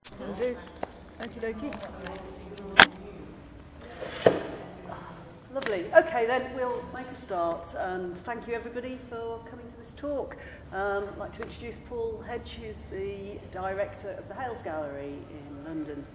Will do. Okie dokie. Lovely. Okay, then we'll make a start. Thank you, everybody, for coming to this talk. I'd like to introduce Paul Hedge, who's the director of the Hales Gallery in London.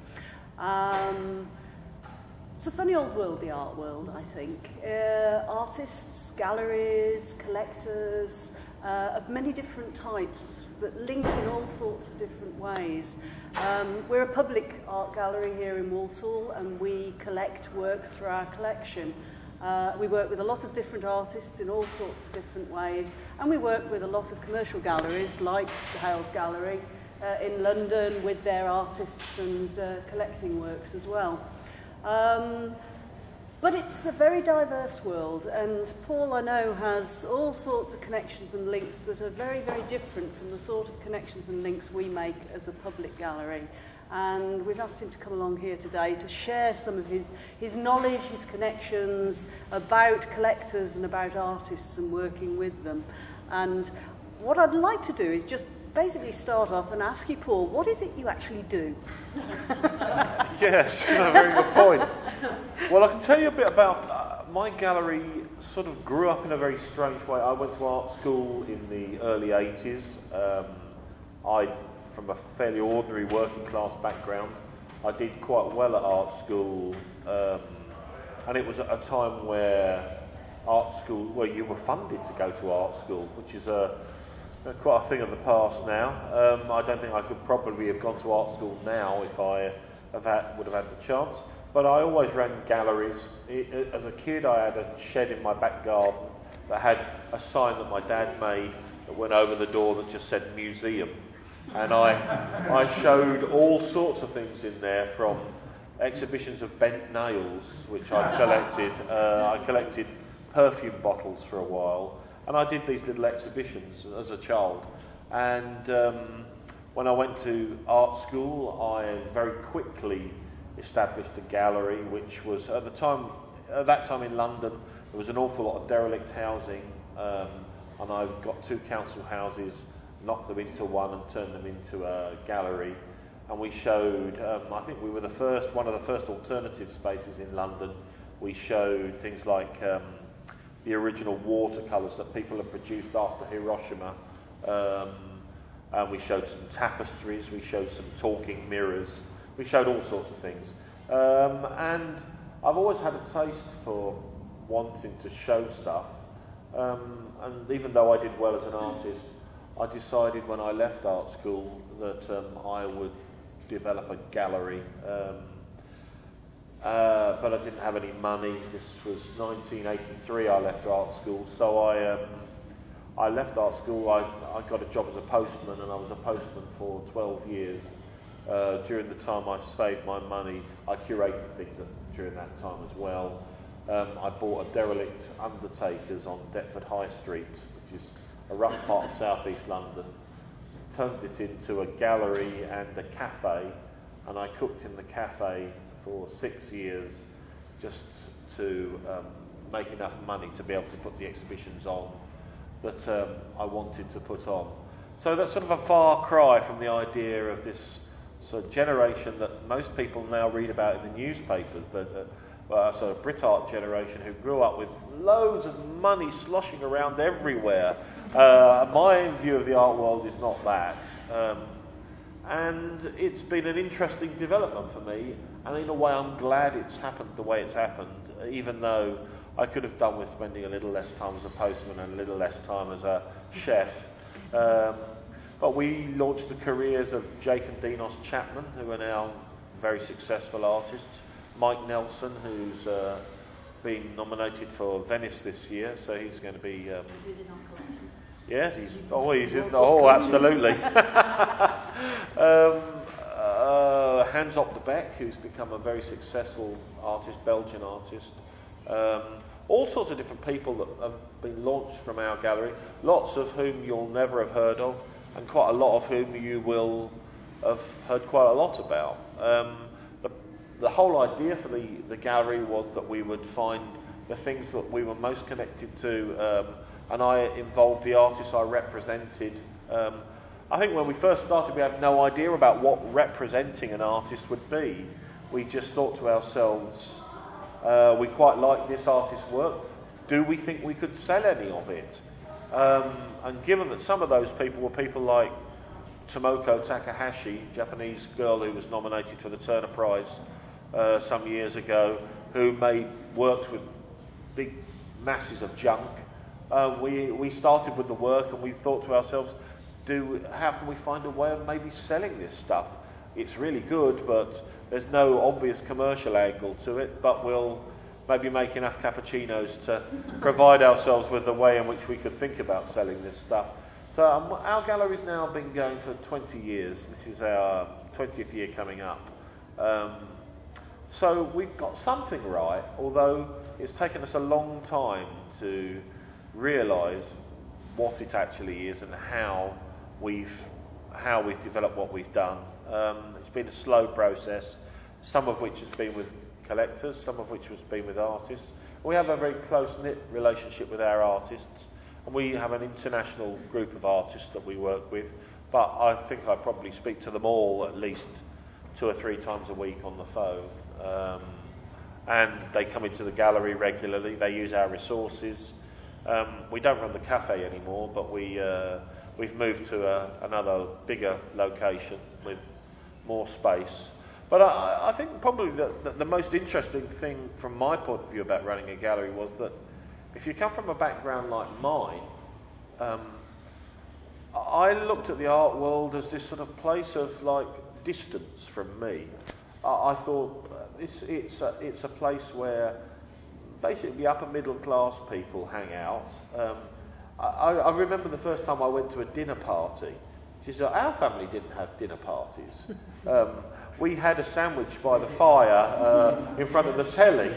It's a funny old world, the art world, I think. Artists, galleries, collectors of many different types that link in all sorts of different ways. We're a public art gallery here in Walsall, and we collect works for our collection. We work with a lot of different artists in all sorts of different ways, and we work with a lot of commercial galleries like the Hales Gallery in London with their artists and collecting works as well. But it's a very diverse world, and Paul, I know, has all sorts of connections and links that are very, very different from the sort of connections and links we make as a public gallery. And we've asked him to come along here today to share some of his knowledge, his connections about collectors and about artists and working with them. And what I'd like to do is just basically start off and ask you, Paul, what is it you actually do? Yes, that's a very good point. Well, I can tell you a bit about my gallery. Sort of grew up in a very strange way. I went to art school in the early 80s. From a fairly ordinary working class background, I did quite well at art school, and it was at a time where you were funded to go to art school, which is quite a thing of the past now. I don't think I could probably have gone to art school now if I would have had the chance. But I always ran galleries. As a kid, I had a shed in my back garden that had a sign that my dad made that went over the door that just said museum. And I showed all sorts of things in there, from exhibitions of bent nails, which I collected. I collected perfume bottles for a while. And I did these little exhibitions as a child. And when I went to art school, I very quickly established a gallery, which was at that time in London, there was an awful lot of derelict housing, and I got 2 council houses, knocked them into one and turned them into a gallery. And we showed, I think we were one of the first alternative spaces in London. We showed things like the original watercolours that people had produced after Hiroshima. And we showed some tapestries, we showed some talking mirrors, we showed all sorts of things. And I've always had a taste for wanting to show stuff. And even though I did well as an artist, I decided when I left art school that I would develop a gallery. But I didn't have any money. This was 1983 I left art school, so I left art school. I got a job as a postman, and I was a postman for 12 years. During the time I saved my money, I curated things during that time as well. I bought a derelict Undertakers on Deptford High Street, which is a rough part of southeast London, turned it into a gallery and a cafe, and I cooked in the cafe for 6 years just to make enough money to be able to put the exhibitions on that I wanted to put on. So that's sort of a far cry from the idea of this sort of generation that most people now read about in the newspapers, sort of Brit art generation who grew up with loads of money sloshing around everywhere. My view of the art world is not that. And it's been an interesting development for me, and in a way I'm glad it's happened the way it's happened, even though I could have done with spending a little less time as a postman and a little less time as a chef. But we launched the careers of Jake and Dinos Chapman, who are now very successful artists, Mike Nelson, who's been nominated for Venice this year, so he's going to be... Who's in our collection? Yes, he's absolutely. Hans Op de Beek, who's become a very successful artist, Belgian artist. All sorts of different people that have been launched from our gallery, lots of whom you'll never have heard of, and quite a lot of whom you will have heard quite a lot about. The whole idea for the gallery was that we would find the things that we were most connected to, and I involved the artists I represented I think when we first started, we had no idea about what representing an artist would be. We just thought to ourselves, we quite like this artist's work. Do we think we could sell any of it? And given that some of those people were people like Tomoko Takahashi, Japanese girl who was nominated for the Turner Prize some years ago, who made works with big masses of junk, we started with the work and we thought to ourselves, how can we find a way of maybe selling this stuff? It's really good, but there's no obvious commercial angle to it, but we'll maybe make enough cappuccinos to provide ourselves with the way in which we could think about selling this stuff. So our gallery's now been going for 20 years. This is our 20th year coming up. So we've got something right, although it's taken us a long time to realise what it actually is and how we've developed what we've done. It's been a slow process, some of which has been with collectors, some of which has been with artists. We have a very close-knit relationship with our artists, and we have an international group of artists that we work with, but I think I probably speak to them all at least 2 or 3 times a week on the phone. And they come into the gallery regularly, they use our resources. We don't run the cafe anymore, but we've moved to another bigger location with more space. But I think probably the most interesting thing from my point of view about running a gallery was that if you come from a background like mine, I looked at the art world as this sort of place of like distance from me. I thought it's a place where basically upper middle class people hang out. I remember the first time I went to a dinner party. She said, our family didn't have dinner parties. We had a sandwich by the fire in front of the telly.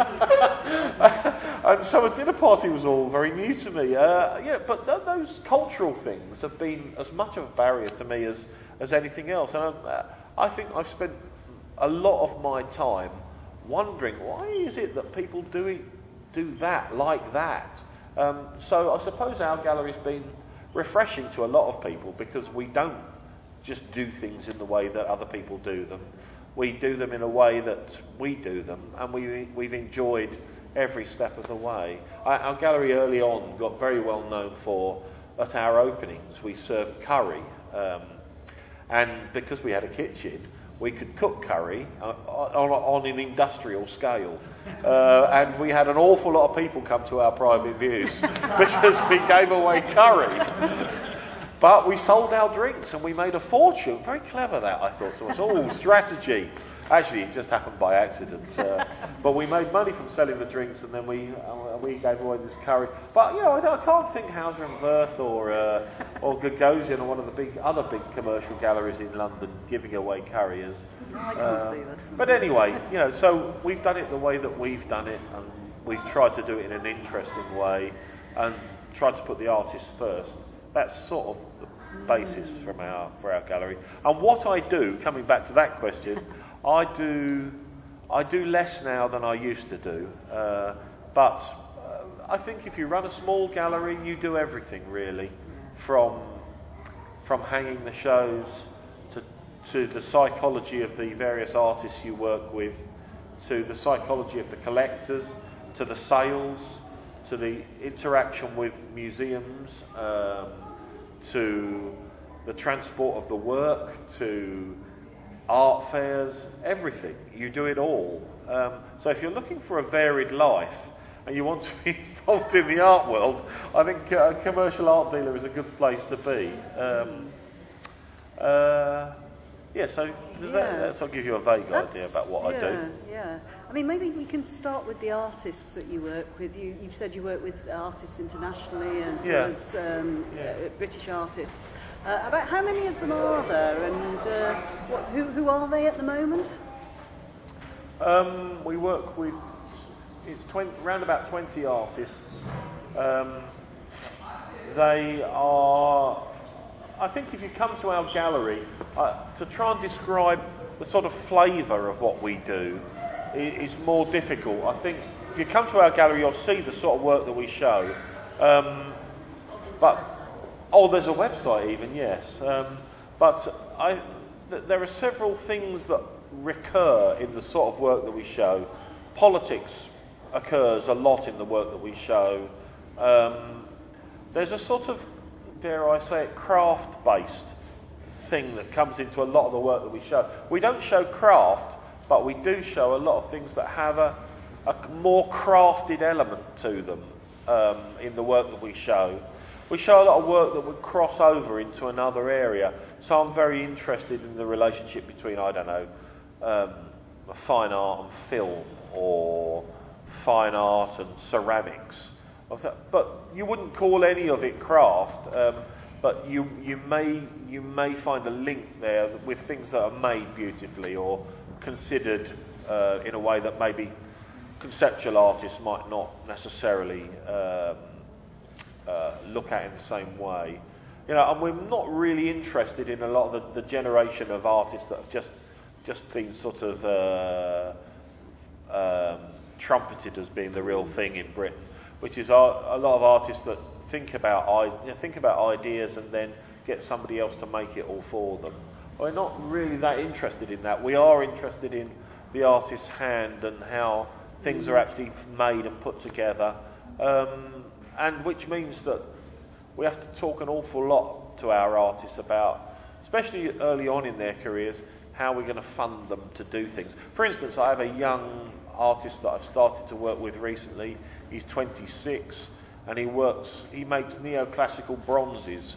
And so a dinner party was all very new to me. But those cultural things have been as much of a barrier to me as anything else. And I think I've spent a lot of my time wondering, why is it that people do that, like that? So I suppose our gallery's been refreshing to a lot of people because we don't just do things in the way that other people do them. We do them in a way that we do them, and we've enjoyed every step of the way. Our gallery early on got very well known for, at our openings, we served curry. And because we had a kitchen, we could cook curry on an industrial scale. And we had an awful lot of people come to our private views because we gave away curry. But we sold our drinks and we made a fortune. Very clever that, I thought to us. Strategy. Actually, it just happened by accident. But we made money from selling the drinks, and then we gave away this curry. But, I can't think Hauser and Wirth or Gagosian or one of the other big commercial galleries in London giving away curry as... No, I can't see this. But anyway, so we've done it the way that we've done it, and we've tried to do it in an interesting way and tried to put the artist first. That's sort of the basis for our gallery. And what I do, coming back to that question, I do less now than I used to do. But I think if you run a small gallery, you do everything really, from hanging the shows to the psychology of the various artists you work with, to the psychology of the collectors, to the sales, to the interaction with museums, to the transport of the work, to art fairs, everything. You do it all. So if you're looking for a varied life and you want to be involved in the art world, I think a commercial art dealer is a good place to be. So that sort of gives you a vague idea about what I do. Yeah. I mean, maybe we can start with the artists that you work with. You've said you work with artists internationally as well as British artists. About how many of them are there, and who are they at the moment? We work with around about 20 artists. They are. I think if you come to our gallery, to try and describe the sort of flavour of what we do is more difficult. I think if you come to our gallery, you'll see the sort of work that we show. But Oh, there's a website even, yes. But there are several things that recur in the sort of work that we show. Politics occurs a lot in the work that we show. There's a sort of, dare I say it, craft-based thing that comes into a lot of the work that we show. We don't show craft, but we do show a lot of things that have a more crafted element to them in the work that we show. We show a lot of work that would cross over into another area. So I'm very interested in the relationship between, I don't know, fine art and film, or fine art and ceramics. But you wouldn't call any of it craft. But you may find a link there with things that are made beautifully or considered in a way that maybe conceptual artists might not necessarily look at in the same way. And we're not really interested in a lot of the generation of artists that have just been sort of trumpeted as being the real thing in Britain, which is a lot of artists that think about ideas and then get somebody else to make it all for them. We're not really that interested in that. We are interested in the artist's hand and how things are actually made and put together, and which means that we have to talk an awful lot to our artists about, especially early on in their careers, how we're going to fund them to do things. For instance, I have a young artist that I've started to work with recently. He's 26 and he makes neoclassical bronzes.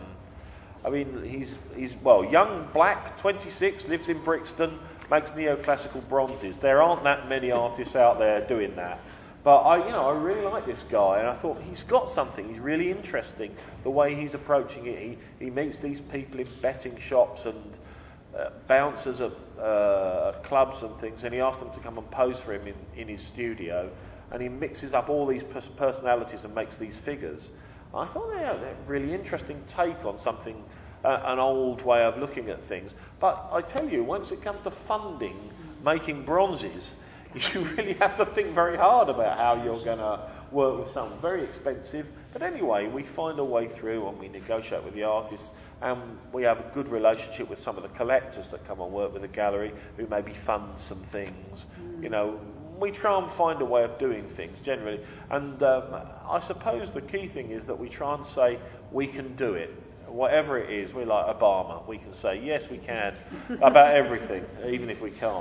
He's young, black, 26, lives in Brixton, makes neoclassical bronzes. There aren't that many artists out there doing that. But I really like this guy, and I thought he's got something. He's really interesting. The way he's approaching it, he meets these people in betting shops and bouncers at clubs and things, and he asks them to come and pose for him in his studio, and he mixes up all these personalities and makes these figures. I thought they're a really interesting take on something, an old way of looking at things. But I tell you, once it comes to funding making bronzes, you really have to think very hard about how you're going to work with something very expensive. But anyway, we find a way through and we negotiate with the artists, and we have a good relationship with some of the collectors that come and work with the gallery who maybe fund some things. We try and find a way of doing things generally. And I suppose the key thing is that we try and say we can do it. Whatever it is, we're like Obama. We can say, yes, we can, about everything, even if we can't.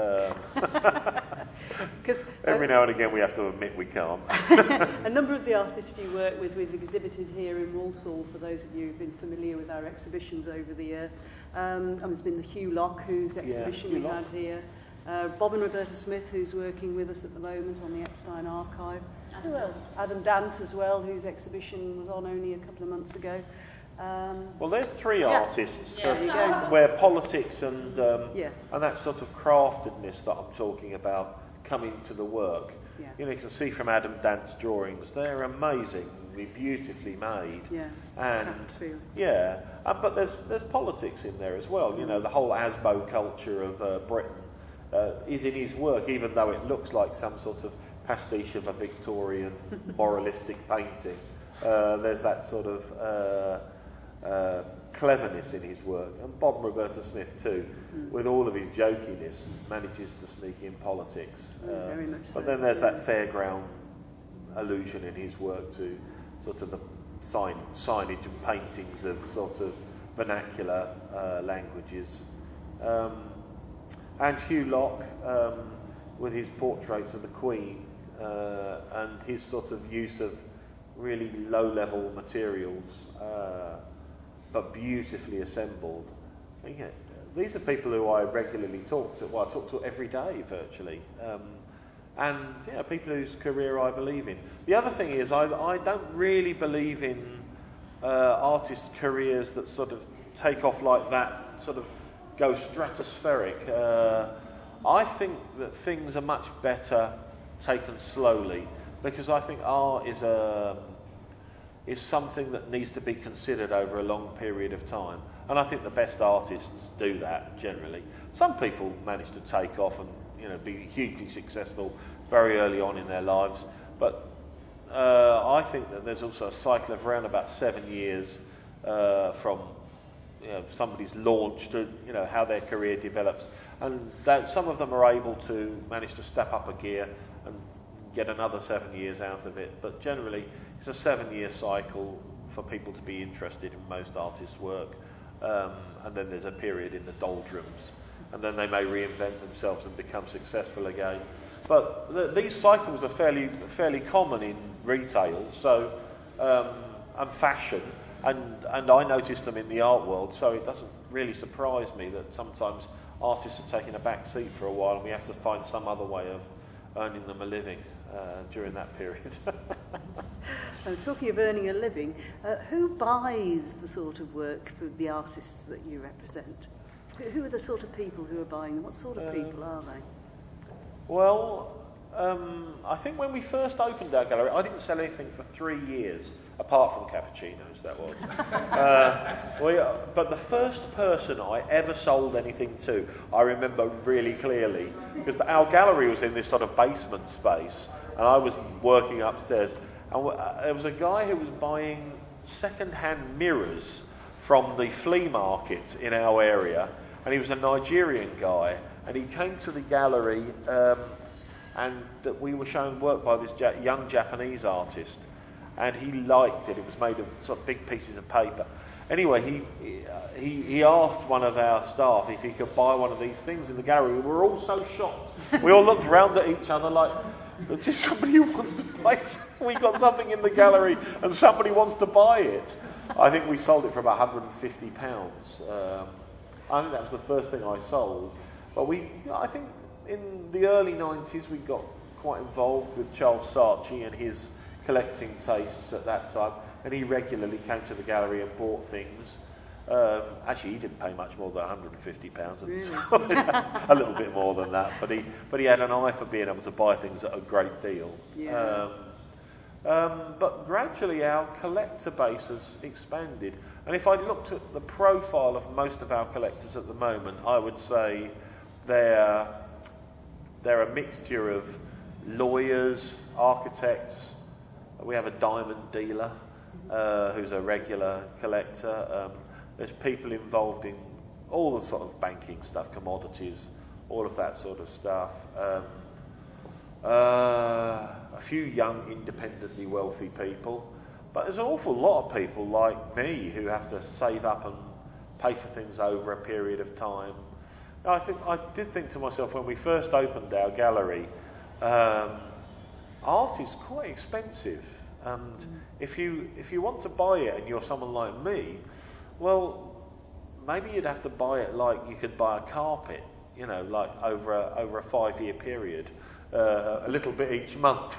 Every now and again we have to admit we can't. A number of the artists you work with, we've exhibited here in Walsall, for those of you who've been familiar with our exhibitions over the year. There's been the Hugh Locke, whose exhibition we had here. Bob and Roberta Smith, who's working with us at the moment on the Epstein Archive. Who else? Adam Dant as well, whose exhibition was on only a couple of months ago. Well, there's three artists where politics and that sort of craftedness that I'm talking about come into the work. Yeah. You can see from Adam Dant's drawings, they're amazingly beautifully made. But there's politics in there as well. The whole ASBO culture of Britain is in his work, even though it looks like some sort of pastiche of a Victorian moralistic painting. There's that sort of cleverness in his work, and Bob and Roberta Smith too, with all of his jokiness, manages to sneak in politics. Very much so. But then there's that fairground allusion in his work to sort of the signage and paintings of sort of vernacular languages. And Hugh Locke, with his portraits of the Queen and his sort of use of really low-level materials, but beautifully assembled. These are people who I regularly talk to. Well, I talk to every day, virtually. And people whose career I believe in. The other thing is, I don't really believe in artists' careers that sort of take off like that, sort of go stratospheric. I think that things are much better taken slowly, because I think art is something that needs to be considered over a long period of time. And I think the best artists do that, generally. Some people manage to take off and be hugely successful very early on in their lives. But I think that there's also a cycle of around about 7 years from somebody's launch to how their career develops, and that some of them are able to manage to step up a gear and get another 7 years out of it. But generally, it's a 7-year cycle for people to be interested in most artists' work, and then there's a period in the doldrums, and then they may reinvent themselves and become successful again. But these cycles are fairly common in retail, so and fashion. And I notice them in the art world, so it doesn't really surprise me that sometimes artists are taking a back seat for a while and we have to find some other way of earning them a living during that period. Talking of earning a living, who buys the sort of work for the artists that you represent? Who are the sort of people who are buying them? What sort of people are they? Well, I think when we first opened our gallery, I didn't sell anything for 3 years, apart from cappuccinos, that was. But the first person I ever sold anything to, I remember really clearly, because our gallery was in this sort of basement space, and I was working upstairs, and there was a guy who was buying second-hand mirrors from the flea market in our area, and he was a Nigerian guy, and he came to the gallery, and that we were showing work by this young Japanese artist, and he liked it. It was made of sort of big pieces of paper. Anyway, he asked one of our staff if he could buy one of these things in the gallery. We were all so shocked. We all looked round at each other like, just somebody who wants to buy something. We got something in the gallery and somebody wants to buy it. I think we sold it for about £150. I think that was the first thing I sold. But I think in the early 90s we got quite involved with Charles Saatchi and his collecting tastes at that time, and he regularly came to the gallery and bought things. Actually, he didn't pay much more than £150. Really? A little bit more than that, but he had an eye for being able to buy things at a great deal. Yeah. But gradually our collector base has expanded, and if I looked at the profile of most of our collectors at the moment, I would say they're a mixture of lawyers, architects. We have a diamond dealer who's a regular collector. There's people involved in all the sort of banking stuff, commodities, all of that sort of stuff. A few young, independently wealthy people. But there's an awful lot of people like me who have to save up and pay for things over a period of time. I did think to myself when we first opened our gallery, art is quite expensive, and if you want to buy it and you're someone like me, well, maybe you'd have to buy it like you could buy a carpet, like over a 5-year period, a little bit each month.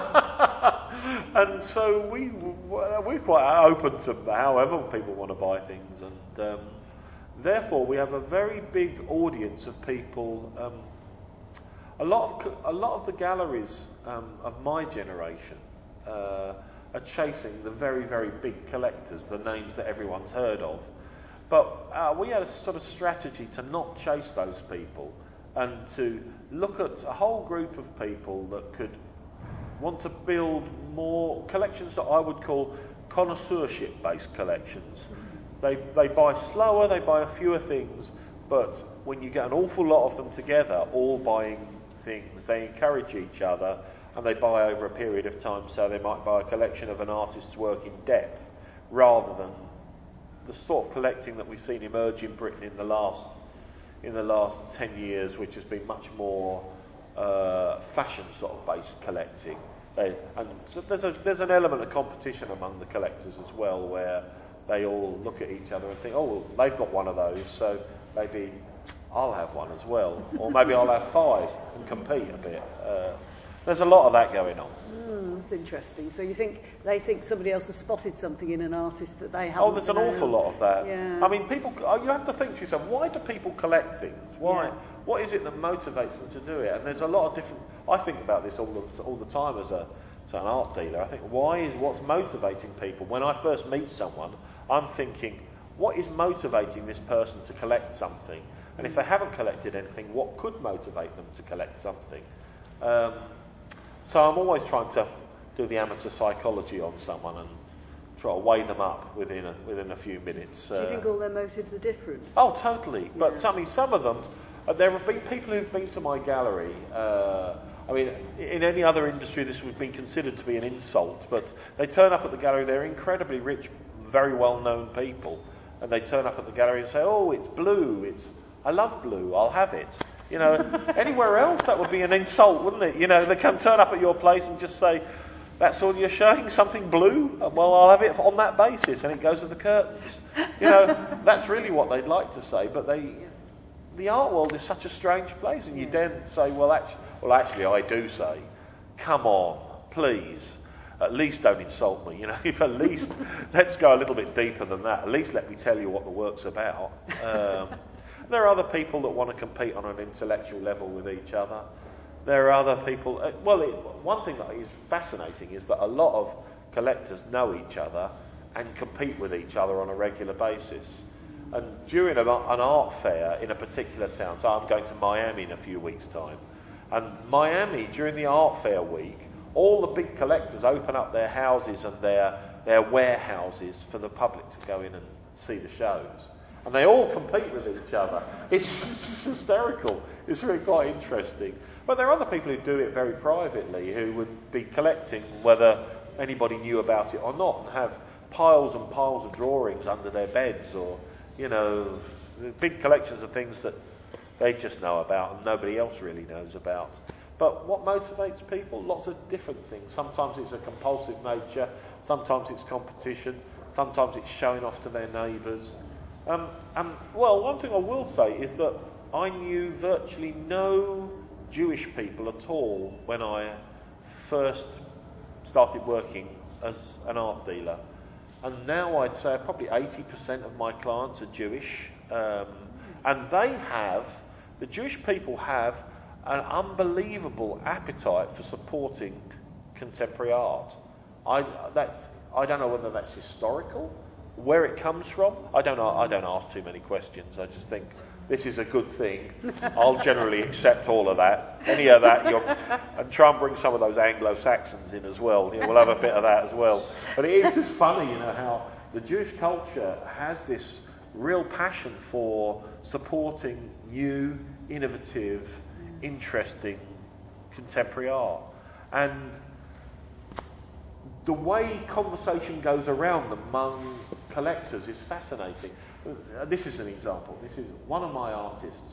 And so we're quite open to however people want to buy things, and therefore we have a very big audience of people. A lot of the galleries of my generation are chasing the very, very big collectors, the names that everyone's heard of. But we had a sort of strategy to not chase those people and to look at a whole group of people that could want to build more collections that I would call connoisseurship-based collections. They buy slower, they buy fewer things, but when you get an awful lot of them together, all buying things, they encourage each other and they buy over a period of time, so they might buy a collection of an artist's work in depth rather than the sort of collecting that we've seen emerge in Britain in the last 10 years, which has been much more fashion sort of based collecting. And so there's an element of competition among the collectors as well, where they all look at each other and think, oh, well, they've got one of those, so maybe I'll have one as well, or maybe I'll have 5 and compete a bit. There's a lot of that going on. That's interesting. So they think somebody else has spotted something in an artist that they haven't. Oh, there's an awful lot of that. Yeah. I mean, people. You have to think to yourself, why do people collect things? Why? Yeah. What is it that motivates them to do it? And there's a lot of different. I think about this all the time as an art dealer. I think, what's motivating people? When I first meet someone, I'm thinking, what is motivating this person to collect something? And if they haven't collected anything, what could motivate them to collect something? So I'm always trying to do the amateur psychology on someone and sort of weigh them up within a few minutes. Do you think all their motives are different? Oh, totally. But Yeah. I mean, some of them, there have been people who've been to my gallery. I mean, in any other industry, this would be considered to be an insult. But they turn up at the gallery. They're incredibly rich, very well-known people, and they turn up at the gallery and say, "Oh, it's blue. I love blue. I'll have it." You know, anywhere else that would be an insult, wouldn't it? You know, they can turn up at your place and just say, "That's all you're showing? Something blue? Well, I'll have it on that basis," and it goes with the curtains. You know, that's really what they'd like to say. But the art world is such a strange place, and you then say, "Well, actually, I do say, come on, please." At least don't insult me, you know. At least let's go a little bit deeper than that. At least let me tell you what the work's about. There are other people that want to compete on an intellectual level with each other. There are other people... one thing that is fascinating is that a lot of collectors know each other and compete with each other on a regular basis. And during an art fair in a particular town, so I'm going to Miami in a few weeks' time, and Miami, during the art fair week, all the big collectors open up their houses and their warehouses for the public to go in and see the shows. And they all compete with each other. It's hysterical. It's really quite interesting. But there are other people who do it very privately, who would be collecting whether anybody knew about it or not, and have piles and piles of drawings under their beds, or, you know, big collections of things that they just know about and nobody else really knows about. But what motivates people? Lots of different things. Sometimes it's a compulsive nature, sometimes it's competition, sometimes it's showing off to their neighbours. One thing I will say is that I knew virtually no Jewish people at all when I first started working as an art dealer. And now I'd say probably 80% of my clients are Jewish. And the Jewish people have an unbelievable appetite for supporting contemporary art. I don't know whether that's historical, where it comes from. I don't ask too many questions. I just think this is a good thing. I'll generally accept all of that. Any of that, and try and bring some of those Anglo-Saxons in as well. You know, we'll have a bit of that as well. But it is just funny, you know, how the Jewish culture has this real passion for supporting new, innovative, interesting contemporary art. And the way conversation goes around among collectors is fascinating. This is an example. This is one of my artists.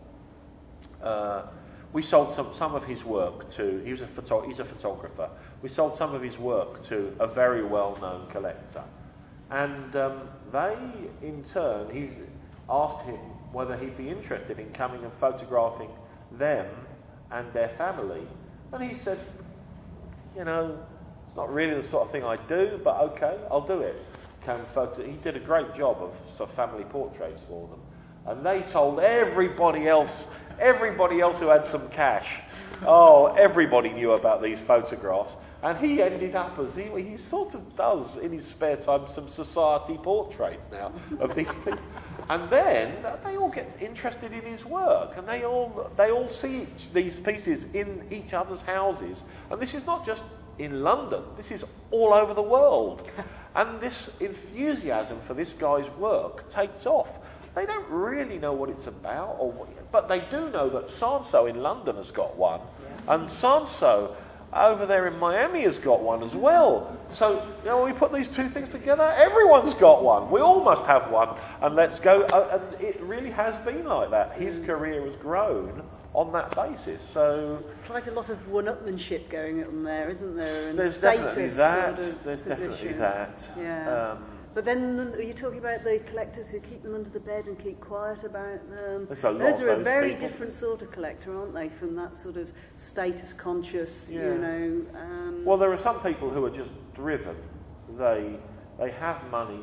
We sold some of his work to... He's a photographer. We sold some of his work to a very well-known collector. And they, in turn, he's asked him whether he'd be interested in coming and photographing them and their family. And he said, you know, it's not really the sort of thing I do, but okay, I'll do it. He did a great job of sort of family portraits for them. And they told everybody else who had some cash, everybody knew about these photographs. And he ended up as he sort of does in his spare time some society portraits now of these people. And then they all get interested in his work, and they all see these pieces in each other's houses. And this is not just in London, this is all over the world. And this enthusiasm for this guy's work takes off. They don't really know what it's about, but they do know that so-and-so in London has got one, and so-and-so over there in Miami has got one as well. So, you know, when we put these two things together, everyone's got one. We all must have one, and let's go. And it really has been like that. His career has grown on that basis. So quite a lot of one-upmanship going on there, isn't there? And there's definitely that. There's definitely that. Yeah. But then you're talking about the collectors who keep them under the bed and keep quiet about them. Those are a very different sort of collector, aren't they, from that sort of status conscious, you know. Well, there are some people who are just driven. They have money,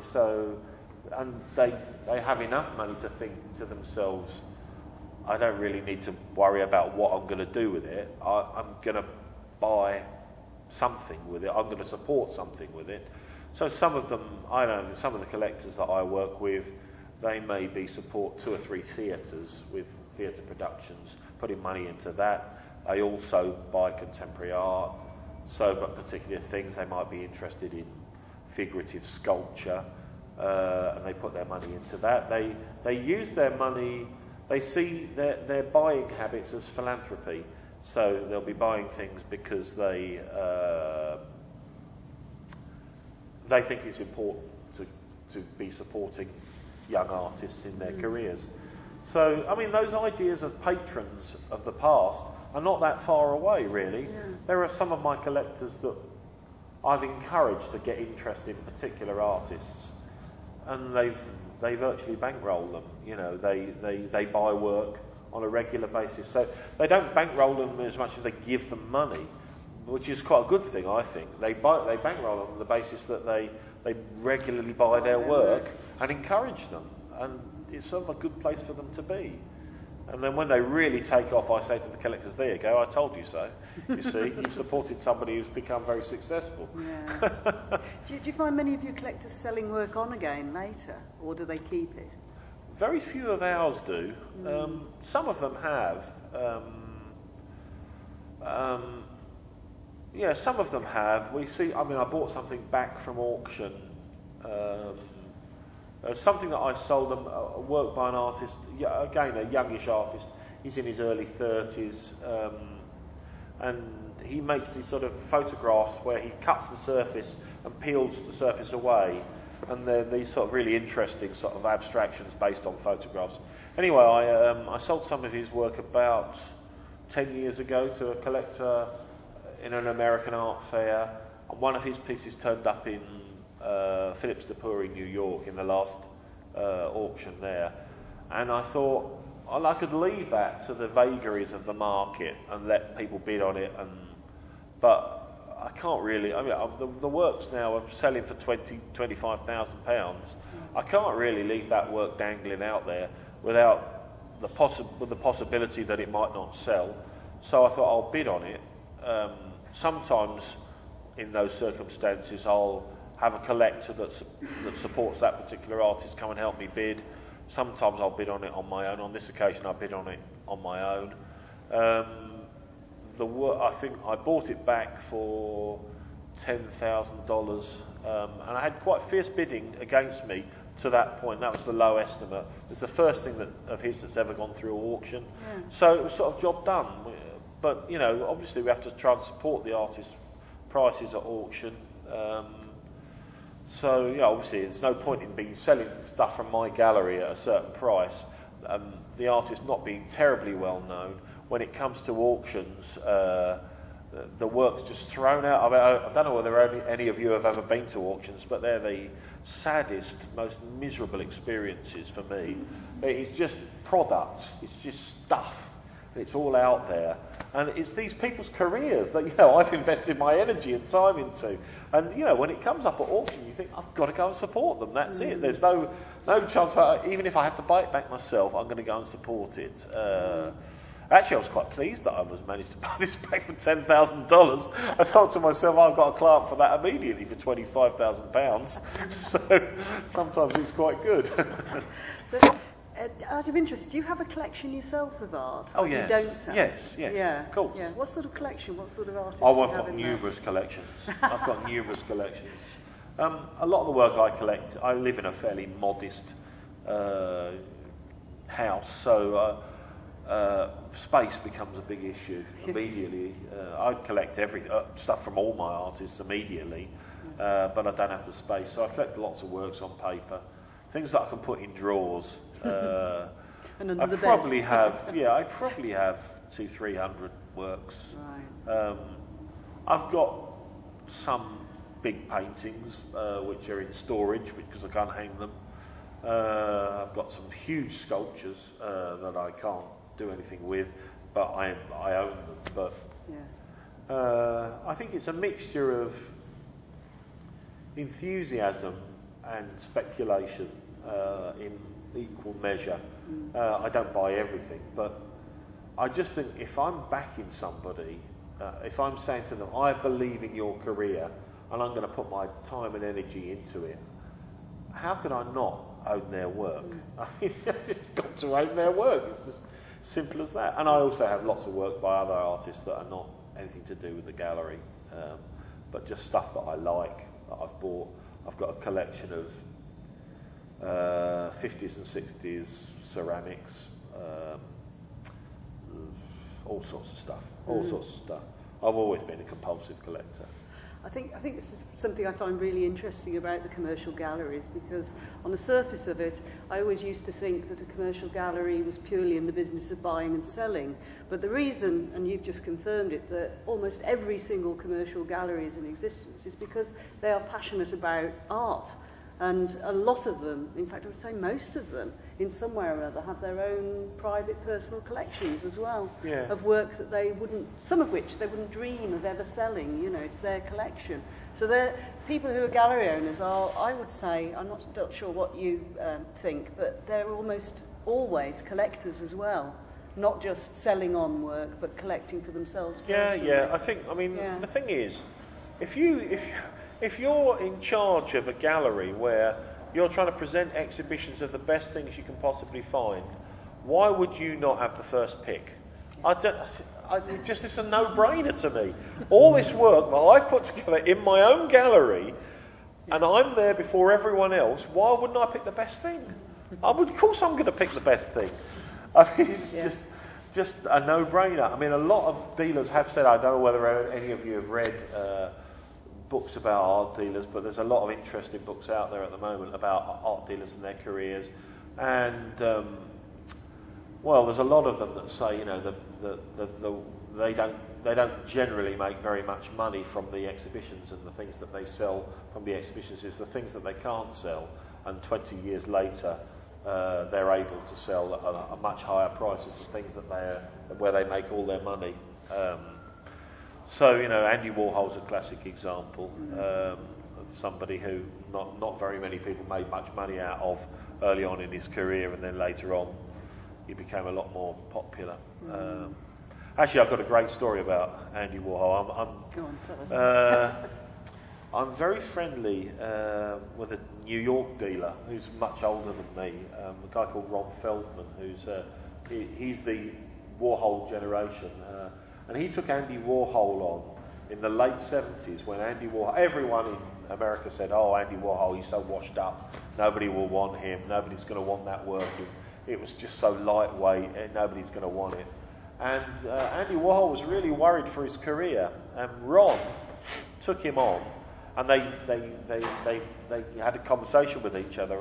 and they have enough money to think to themselves, I don't really need to worry about what I'm going to do with it. I'm going to buy something with it. I'm going to support something with it. So some of them, some of the collectors that I work with, they maybe support 2 or 3 theatres with theatre productions, putting money into that. They also buy contemporary art, but particular things they might be interested in figurative sculpture, and they put their money into that. They use their money. They see their buying habits as philanthropy. So they'll be buying things because they think it's important to be supporting young artists in their careers. So, I mean, those ideas of patrons of the past are not that far away, really. Yeah. There are some of my collectors that I've encouraged to get interested in particular artists, and they virtually bankroll them. You know, they buy work on a regular basis. So they don't bankroll them as much as they give them money, which is quite a good thing, I think. They bankroll them on the basis that they regularly buy their work and encourage them, and it's sort of a good place for them to be. And then when they really take off, I say to the collectors, there you go, I told you so. You see, you've supported somebody who's become very successful. Yeah. do you find many of your collectors selling work on again later, or do they keep it? Very few of ours do. Some of them have. Yeah, some of them have. We see. I mean, I bought something back from auction. Something that I sold them, work by an artist. Again, a youngish artist. He's in his early 30s, and he makes these sort of photographs where he cuts the surface and peels the surface away. And they're these sort of really interesting sort of abstractions based on photographs. Anyway, I sold some of his work about 10 years ago to a collector in an American art fair. And one of his pieces turned up in Phillips de Pour in New York in the last auction there. And I thought, well, I could leave that to the vagaries of the market and let people bid on it. But I can't really. I mean, the works now are selling for £25,000. I can't really leave that work dangling out there without the possibility that it might not sell. So I thought I'll bid on it. Sometimes, in those circumstances, I'll have a collector that supports that particular artist come and help me bid. Sometimes I'll bid on it on my own. On this occasion, I bid on it on my own. I think I bought it back for $10,000, and I had quite fierce bidding against me to that point. That was the low estimate. It's the first thing of his that's ever gone through auction. Yeah. So it was sort of job done. But, you know, obviously we have to try and support the artist's prices at auction. So, yeah, obviously there's no point in selling stuff from my gallery at a certain price, the artist not being terribly well known. When it comes to auctions, the work's just thrown out. I mean, I don't know whether any of you have ever been to auctions, but they're the saddest, most miserable experiences for me. It's just product, it's just stuff, it's all out there. And it's these people's careers that, you know, I've invested my energy and time into. And, you know, when it comes up at auction, you think, I've got to go and support them, that's it. There's no chance, even if I have to buy it back myself, I'm going to go and support it. Actually, I was quite pleased that I managed to buy this back for $10,000. I thought to myself, I've got a client for that immediately for £25,000. So sometimes it's quite good. So, out of interest, do you have a collection yourself of art? Oh, yes. You don't sell? Yes, yeah. Of course. Yeah. What sort of collection? What sort of artists Oh, do you I've have got in numerous collections. I've got numerous collections. A lot of the work I collect, I live in a fairly modest house, so space becomes a big issue immediately. I collect stuff from all my artists immediately, but I don't have the space, so I collect lots of works on paper, things that I can put in drawers. I probably have 200-300 works. Right. I've got some big paintings which are in storage because I can't hang them. I've got some huge sculptures that I can't do anything with, but I own them. But I think it's a mixture of enthusiasm and speculation in equal measure. I don't buy everything, but I just think if I'm backing somebody, if I'm saying to them, I believe in your career and I'm going to put my time and energy into it, how can I not own their work? I mean, I've just got to own their work. It's as simple as that. And I also have lots of work by other artists that are not anything to do with the gallery, but just stuff that I like, that I've bought. I've got a collection of 50s and 60s ceramics, all sorts of stuff. I've always been a compulsive collector. I think this is something I find really interesting about the commercial galleries, because on the surface of it, I always used to think that a commercial gallery was purely in the business of buying and selling. But the reason, and you've just confirmed it, that almost every single commercial gallery is in existence is because they are passionate about art. And a lot of them, in fact I would say most of them, in some way or other, have their own private personal collections as well, of work that they wouldn't, some of which they wouldn't dream of ever selling, you know, it's their collection. So people who are gallery owners are, I would say, I'm not sure what you think, but they're almost always collectors as well, not just selling on work, but collecting for themselves personally. The thing is, if you're in charge of a gallery where you're trying to present exhibitions of the best things you can possibly find, why would you not have the first pick? It's a no-brainer to me. All this work that I've put together in my own gallery, and I'm there before everyone else, why wouldn't I pick the best thing? Of course I'm going to pick the best thing. I mean, it's just a no-brainer. I mean, a lot of dealers have said, I don't know whether any of you have read books about art dealers, but there's a lot of interesting books out there at the moment about art dealers and their careers, and there's a lot of them that say, you know, they don't generally make very much money from the exhibitions, and the things that they sell from the exhibitions is the things that they can't sell, and 20 years later they're able to sell at a much higher price as the things where they make all their money. So, you know, Andy Warhol's a classic example of somebody who not very many people made much money out of early on in his career, and then later on he became a lot more popular. Actually, I've got a great story about Andy Warhol. I'm very friendly with a New York dealer who's much older than me, a guy called Ron Feldman, he's the Warhol generation. And he took Andy Warhol on in the late 70s when Andy Warhol, everyone in America said, oh, Andy Warhol, he's so washed up, nobody will want him, nobody's going to want that work. It was just so lightweight, and nobody's going to want it. And Andy Warhol was really worried for his career, and Ron took him on, and they had a conversation with each other,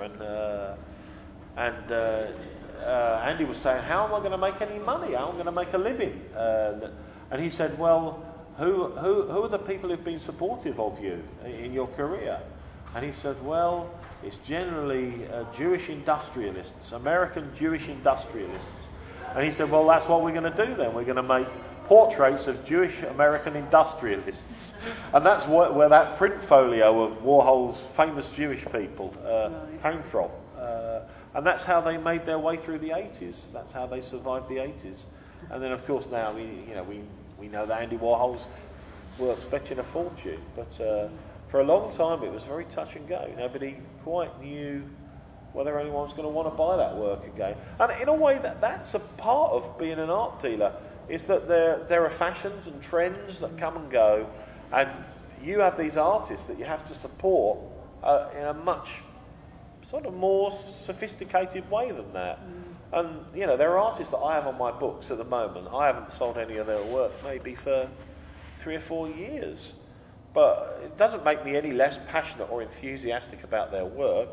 and Andy was saying, how am I going to make any money? How am I going to make a living? And he said, well, who are the people who've been supportive of you in your career? And he said, well, it's generally Jewish industrialists, American Jewish industrialists. And he said, well, that's what we're going to do then. We're going to make portraits of Jewish American industrialists. And that's where that print folio of Warhol's famous Jewish people came from. And that's how they made their way through the 80s. That's how they survived the 80s. And then, of course, now we know that Andy Warhol's work's fetching a fortune. But for a long time, it was very touch and go. Nobody quite knew whether anyone's going to want to buy that work again. And in a way, that's a part of being an art dealer, is that there are fashions and trends that come and go, and you have these artists that you have to support in a much sort of more sophisticated way than that. And, you know, there are artists that I have on my books at the moment. I haven't sold any of their work maybe for 3 or 4 years. But it doesn't make me any less passionate or enthusiastic about their work.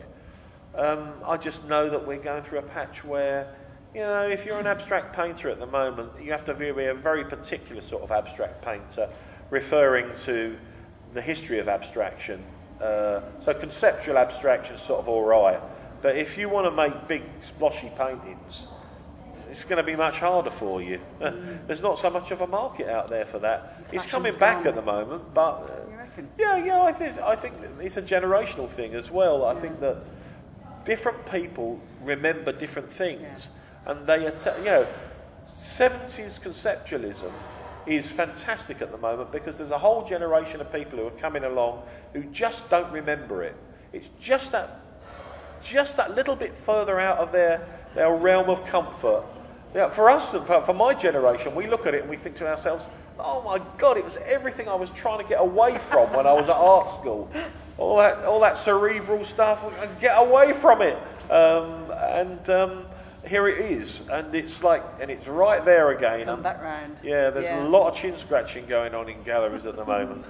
I just know that we're going through a patch where, you know, if you're an abstract painter at the moment, you have to be a very particular sort of abstract painter, referring to the history of abstraction. So conceptual abstraction is sort of all right. But if you want to make big, splotchy paintings, it's going to be much harder for you. There's not so much of a market out there for that. It's coming back at the moment, but I think it's a generational thing as well. I think that different people remember different things, and they 70s conceptualism is fantastic at the moment because there's a whole generation of people who are coming along who just don't remember it. It's just that little bit further out of their realm of comfort, Yeah, for us, for my generation, we look at it and we think to ourselves, oh my God, it was everything I was trying to get away from when I was at art school. All that cerebral stuff, get away from it. Here it is, and it's right there again. Come back round. Yeah, there's a lot of chin scratching going on in galleries at the moment.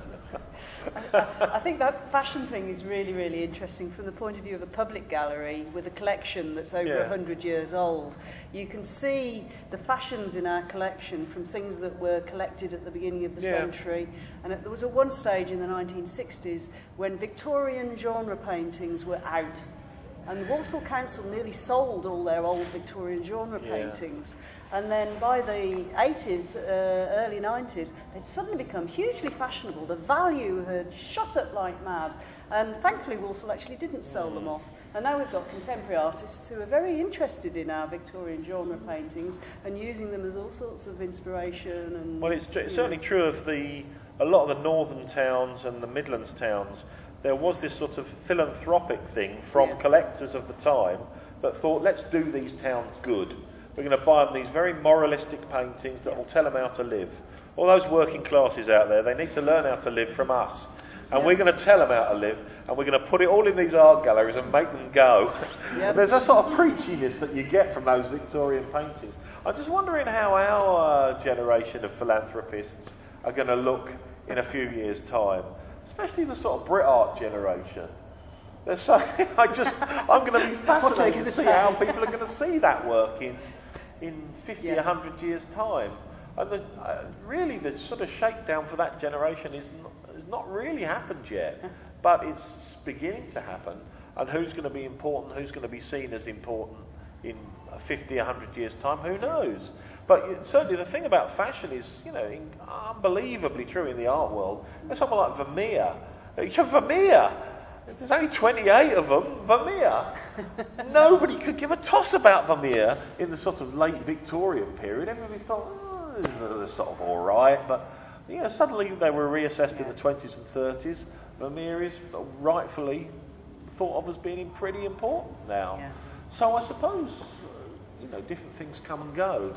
I think that fashion thing is really, really interesting from the point of view of a public gallery with a collection that's over 100 years old. You can see the fashions in our collection from things that were collected at the beginning of the century. And there was at one stage in the 1960s when Victorian genre paintings were out. And the Walsall Council nearly sold all their old Victorian genre paintings. And then by the 80s, early 90s, they'd suddenly become hugely fashionable. The value had shot up like mad. And thankfully, Walsall actually didn't sell them off. And now we've got contemporary artists who are very interested in our Victorian genre paintings and using them as all sorts of inspiration. And, well, it's certainly true of a lot of the northern towns and the Midlands towns. There was this sort of philanthropic thing from collectors of the time that thought, let's do these towns good. We're going to buy them these very moralistic paintings that will tell them how to live. All those working classes out there, they need to learn how to live from us. And we're going to tell them how to live, and we're going to put it all in these art galleries and make them go. There's a sort of preachiness that you get from those Victorian paintings. I'm just wondering how our generation of philanthropists are going to look in a few years' time. Especially the sort of Brit art generation. I'm going to be fascinated to see how people are going to see that work in 50, 100 years' time. And really, the sort of shakedown for that generation has not really happened yet, but it's beginning to happen. And who's going to be important? Who's going to be seen as important in 50, 100 years' time? Who knows? But certainly the thing about fashion is, unbelievably true in the art world. There's someone like Vermeer. Vermeer! There's only 28 of them. Vermeer! Nobody could give a toss about Vermeer in the sort of late Victorian period. Everybody thought, they're sort of all right. But suddenly they were reassessed in the 20s and 30s. Vermeer is rightfully thought of as being pretty important now. Yeah. So I suppose... different things come and go.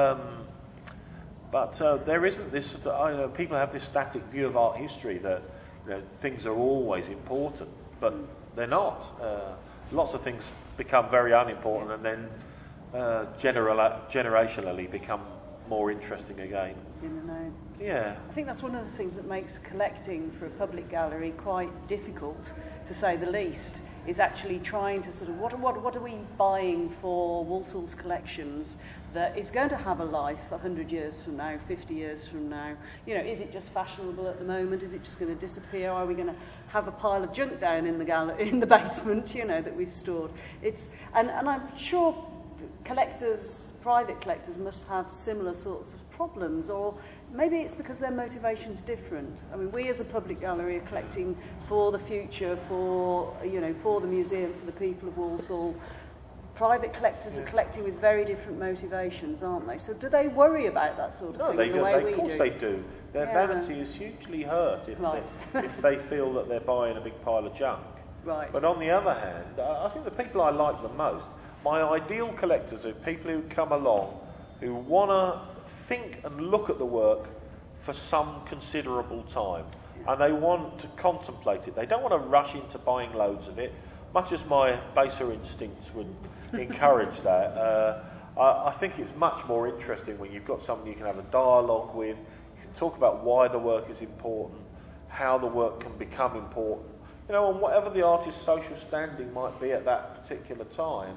But there isn't this. People have this static view of art history that things are always important, but they're not. Lots of things become very unimportant, and then generationally become more interesting again. Yeah. I think that's one of the things that makes collecting for a public gallery quite difficult, to say the least. Is actually trying to sort of what are we buying for Walsall's collections that is going to have a life 100 years from now, 50 years from now? Is it just fashionable at the moment? Is it just going to disappear? Are we going to have a pile of junk down in the basement, that we've stored? And I'm sure private collectors must have similar sorts of problems, or maybe it's because their motivation's different. I mean, we as a public gallery are collecting for the future, for the museum, for the people of Walsall. Private collectors are collecting with very different motivations, aren't they? So do they worry about that sort of thing the way we do? Of course they do. Their vanity is hugely hurt if they feel that they're buying a big pile of junk. Right. But on the other hand, I think the people I like the most, my ideal collectors are people who come along who want to think and look at the work for some considerable time, and they want to contemplate it. They don't want to rush into buying loads of it, much as my baser instincts would encourage that. I think it's much more interesting when you've got someone you can have a dialogue with, you can talk about why the work is important, how the work can become important, and whatever the artist's social standing might be at that particular time.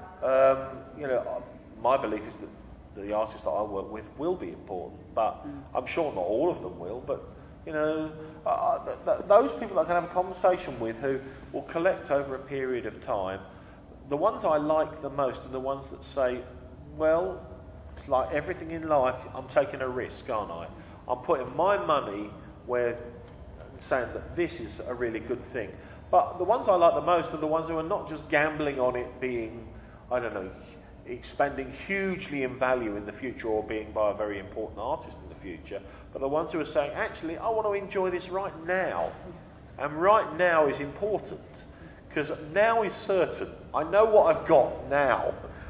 My belief is that the artists that I work with will be important, but I'm sure not all of them will. But those people that I can have a conversation with who will collect over a period of time, the ones I like the most are the ones that say, well, like everything in life, I'm taking a risk, aren't I? I'm putting my money where, saying that this is a really good thing. But the ones I like the most are the ones who are not just gambling on it being, expanding hugely in value in the future or being by a very important artist in the future, but the ones who are saying, actually, I want to enjoy this right now. And right now is important, because now is certain. I know what I've got now.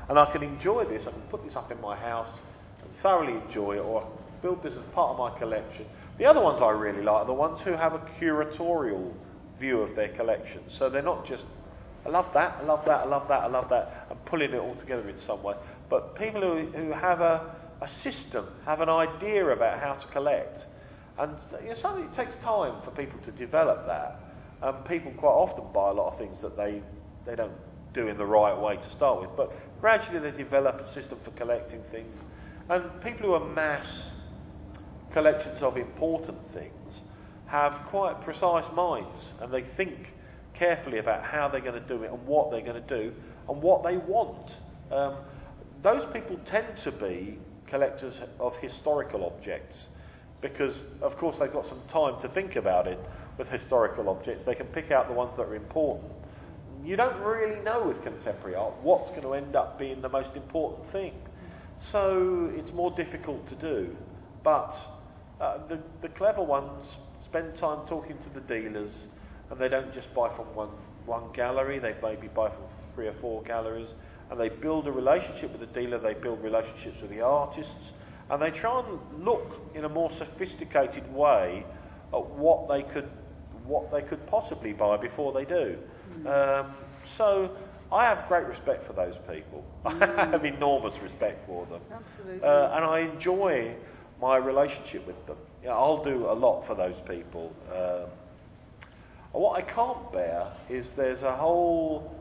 and I can enjoy this. I can put this up in my house and thoroughly enjoy it, or build this as part of my collection. The other ones I really like are the ones who have a curatorial view of their collection. So they're not just, I love that, I love that, I love that, I love that, and pulling it all together in some way. But people who have a system, have an idea about how to collect. And something it takes time for people to develop that. People quite often buy a lot of things that they don't do in the right way to start with. But gradually they develop a system for collecting things. And people who amass collections of important things have quite precise minds, and they think carefully about how they're going to do it and what they're going to do and what they want. Those people tend to be collectors of historical objects because, of course, they've got some time to think about it with historical objects. They can pick out the ones that are important. You don't really know with contemporary art what's going to end up being the most important thing. So it's more difficult to do. But the clever ones spend time talking to the dealers, and they don't just buy from one gallery, they maybe buy from 3 or 4 galleries, and they build a relationship with the dealer, they build relationships with the artists, and they try and look in a more sophisticated way at what they could possibly buy before they do. So I have great respect for those people. I have enormous respect for them. Absolutely. And I enjoy my relationship with them. I'll do a lot for those people. What I can't bear is there's a whole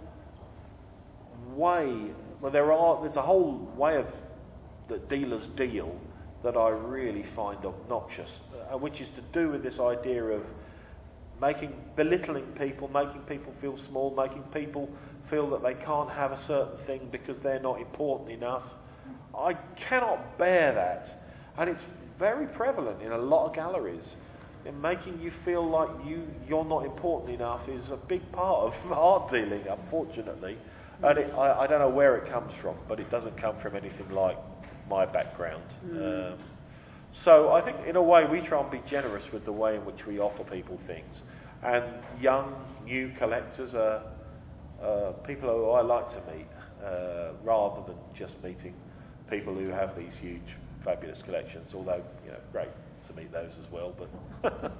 way, there's a whole way of that dealers deal that I really find obnoxious, which is to do with this idea of belittling people, making people feel small, making people feel that they can't have a certain thing because they're not important enough. I cannot bear that, and it's very prevalent in a lot of galleries. And making you feel like you're not important enough is a big part of art dealing, unfortunately. And I don't know where it comes from, but it doesn't come from anything like my background. So I think, in a way, we try and be generous with the way in which we offer people things. And young, new collectors are people who I like to meet, rather than just meeting people who have these huge, fabulous collections. Although, great to meet those as well. But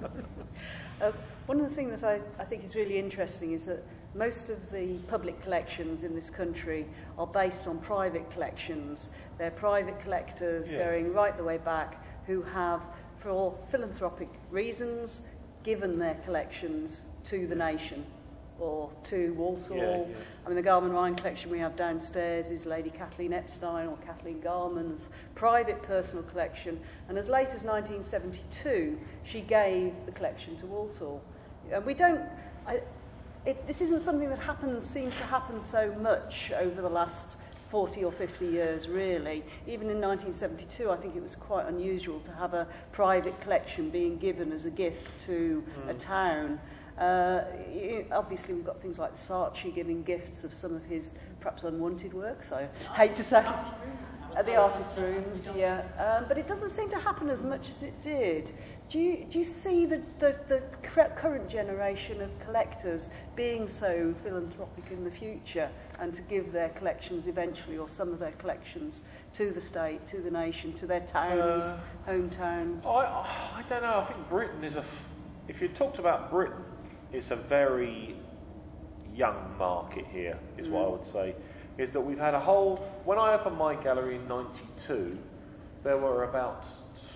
one of the things that I think is really interesting is that most of the public collections in this country are based on private collections. They're private collectors going right the way back who have, for philanthropic reasons, given their collections to the nation or to Walsall. I mean, the Garman Rhine collection we have downstairs is Lady Kathleen Epstein or Kathleen Garman's private personal collection, and as late as 1972 she gave the collection to Walsall. And we don't, this isn't something that seems to happen so much over the last 40 or 50 years, really. Even in 1972, I think it was quite unusual to have a private collection being given as a gift to a town. Obviously, we've got things like Saatchi giving gifts of some of his perhaps unwanted works, I hate to say. At the artist rooms, but it doesn't seem to happen as much as it did. Do you see the current generation of collectors being so philanthropic in the future and to give their collections eventually, or some of their collections, to the state, to the nation, to their towns, hometowns? I don't know. I think Britain is if you talked about Britain, it's a very young market here, is what I would say. Is that we've had when I opened my gallery in 92, there were about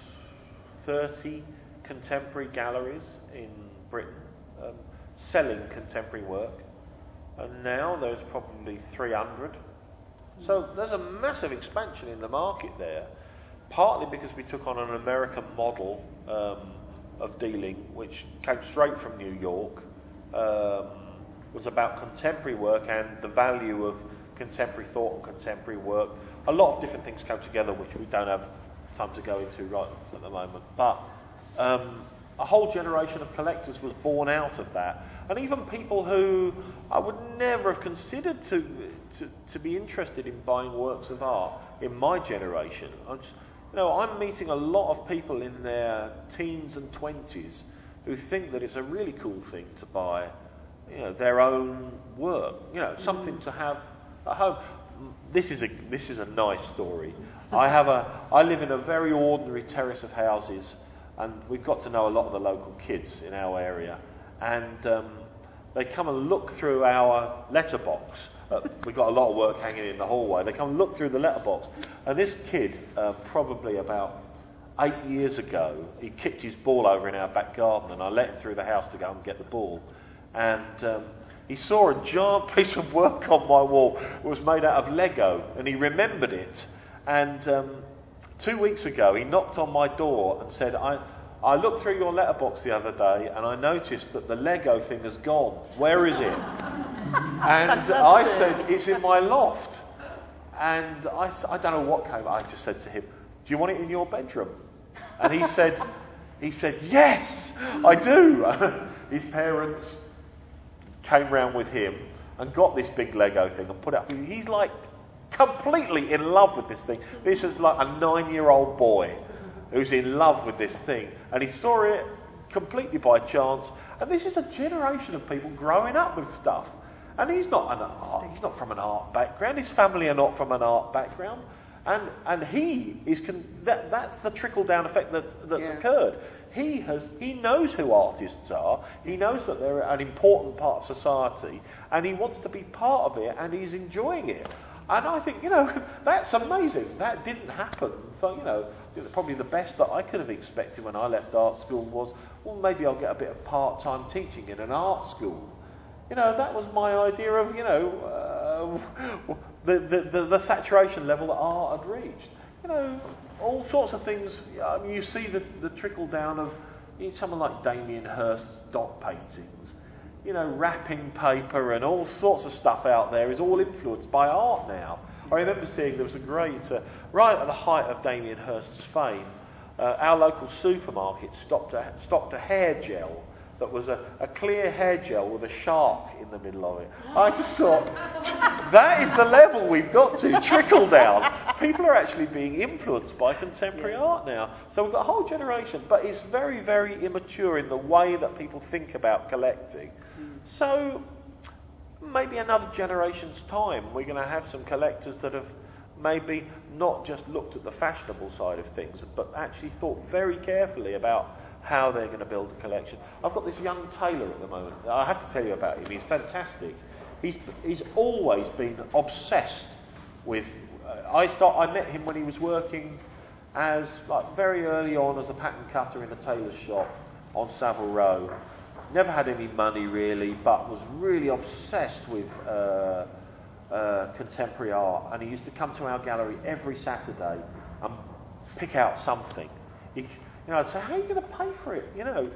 30 contemporary galleries in Britain selling contemporary work, and now there's probably 300. So there's a massive expansion in the market there, partly because we took on an American model of dealing, which came straight from New York, was about contemporary work and the value of contemporary thought and contemporary work. A lot of different things came together, which we don't have time to go into right at the moment. But a whole generation of collectors was born out of that. And even people who I would never have considered to be interested in buying works of art in my generation. I'm meeting a lot of people in their teens and 20s who think that it's a really cool thing to buy, their own work, something to have at home. this is a nice story. I live in a very ordinary terrace of houses, and we've got to know a lot of the local kids in our area, and they come and look through our letterbox. We've got a lot of work hanging in the hallway. They come and look through the letterbox, and this kid, probably about 8 years ago, he kicked his ball over in our back garden, and I let him through the house to go and get the ball, and he saw a giant piece of work on my wall. It was made out of Lego, and he remembered it. And 2 weeks ago, he knocked on my door and said, I looked through your letterbox the other day, and I noticed that the Lego thing has gone. Where is it? And I said, it's in my loft. And I don't know what came. I just said to him, do you want it in your bedroom? And he said, yes, I do. His parents came round with him and got this big Lego thing and put it up. He's like completely in love with this thing. This is like a 9-year-old boy who's in love with this thing, and he saw it completely by chance. And this is a generation of people growing up with stuff. And he's not from an art background. His family are not from an art background, and he is. That's the trickle down effect that's occurred. He knows who artists are. He knows that they're an important part of society, and he wants to be part of it, and he's enjoying it. And I think, that's amazing. That didn't happen. So, probably the best that I could have expected when I left art school was, well, maybe I'll get a bit of part-time teaching in an art school. That was my idea of, the saturation level that art had reached. All sorts of things. I mean, you see the trickle down of someone like Damien Hirst's dot paintings. Wrapping paper and all sorts of stuff out there is all influenced by art now. I remember seeing there was a great, right at the height of Damien Hirst's fame, our local supermarket stocked a hair gel that was a clear hair gel with a shark in the middle of it. I just thought, that is the level we've got to, trickle down. People are actually being influenced by contemporary art now. So we've got a whole generation, but it's very, very immature in the way that people think about collecting. So maybe another generation's time, we're going to have some collectors that have maybe not just looked at the fashionable side of things, but actually thought very carefully about how they're going to build a collection. I've got this young tailor at the moment. I have to tell you about him. He's fantastic. He's always been obsessed with. I met him when he was working as very early on as a pattern cutter in a tailor's shop on Savile Row. Never had any money really, but was really obsessed with contemporary art. And he used to come to our gallery every Saturday and pick out something. I'd say, how are you going to pay for it?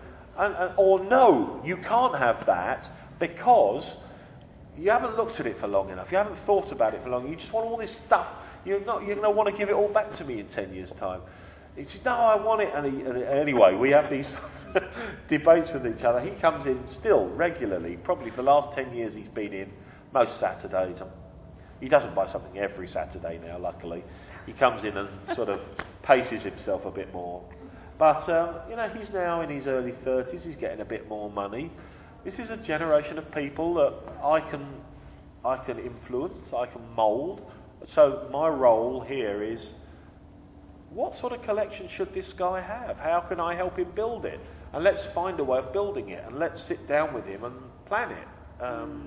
Or no, you can't have that because you haven't looked at it for long enough. You haven't thought about it for long. You just want all this stuff. You're going to want to give it all back to me in 10 years' time. He said, no, I want it. And anyway, we have these debates with each other. He comes in still regularly. Probably for the last 10 years he's been in most Saturdays. He doesn't buy something every Saturday now, luckily. He comes in and sort of paces himself a bit more. But, he's now in his early 30s. He's getting a bit more money. This is a generation of people that I can influence, I can mould. So my role here is, what sort of collection should this guy have? How can I help him build it? And let's find a way of building it, and let's sit down with him and plan it.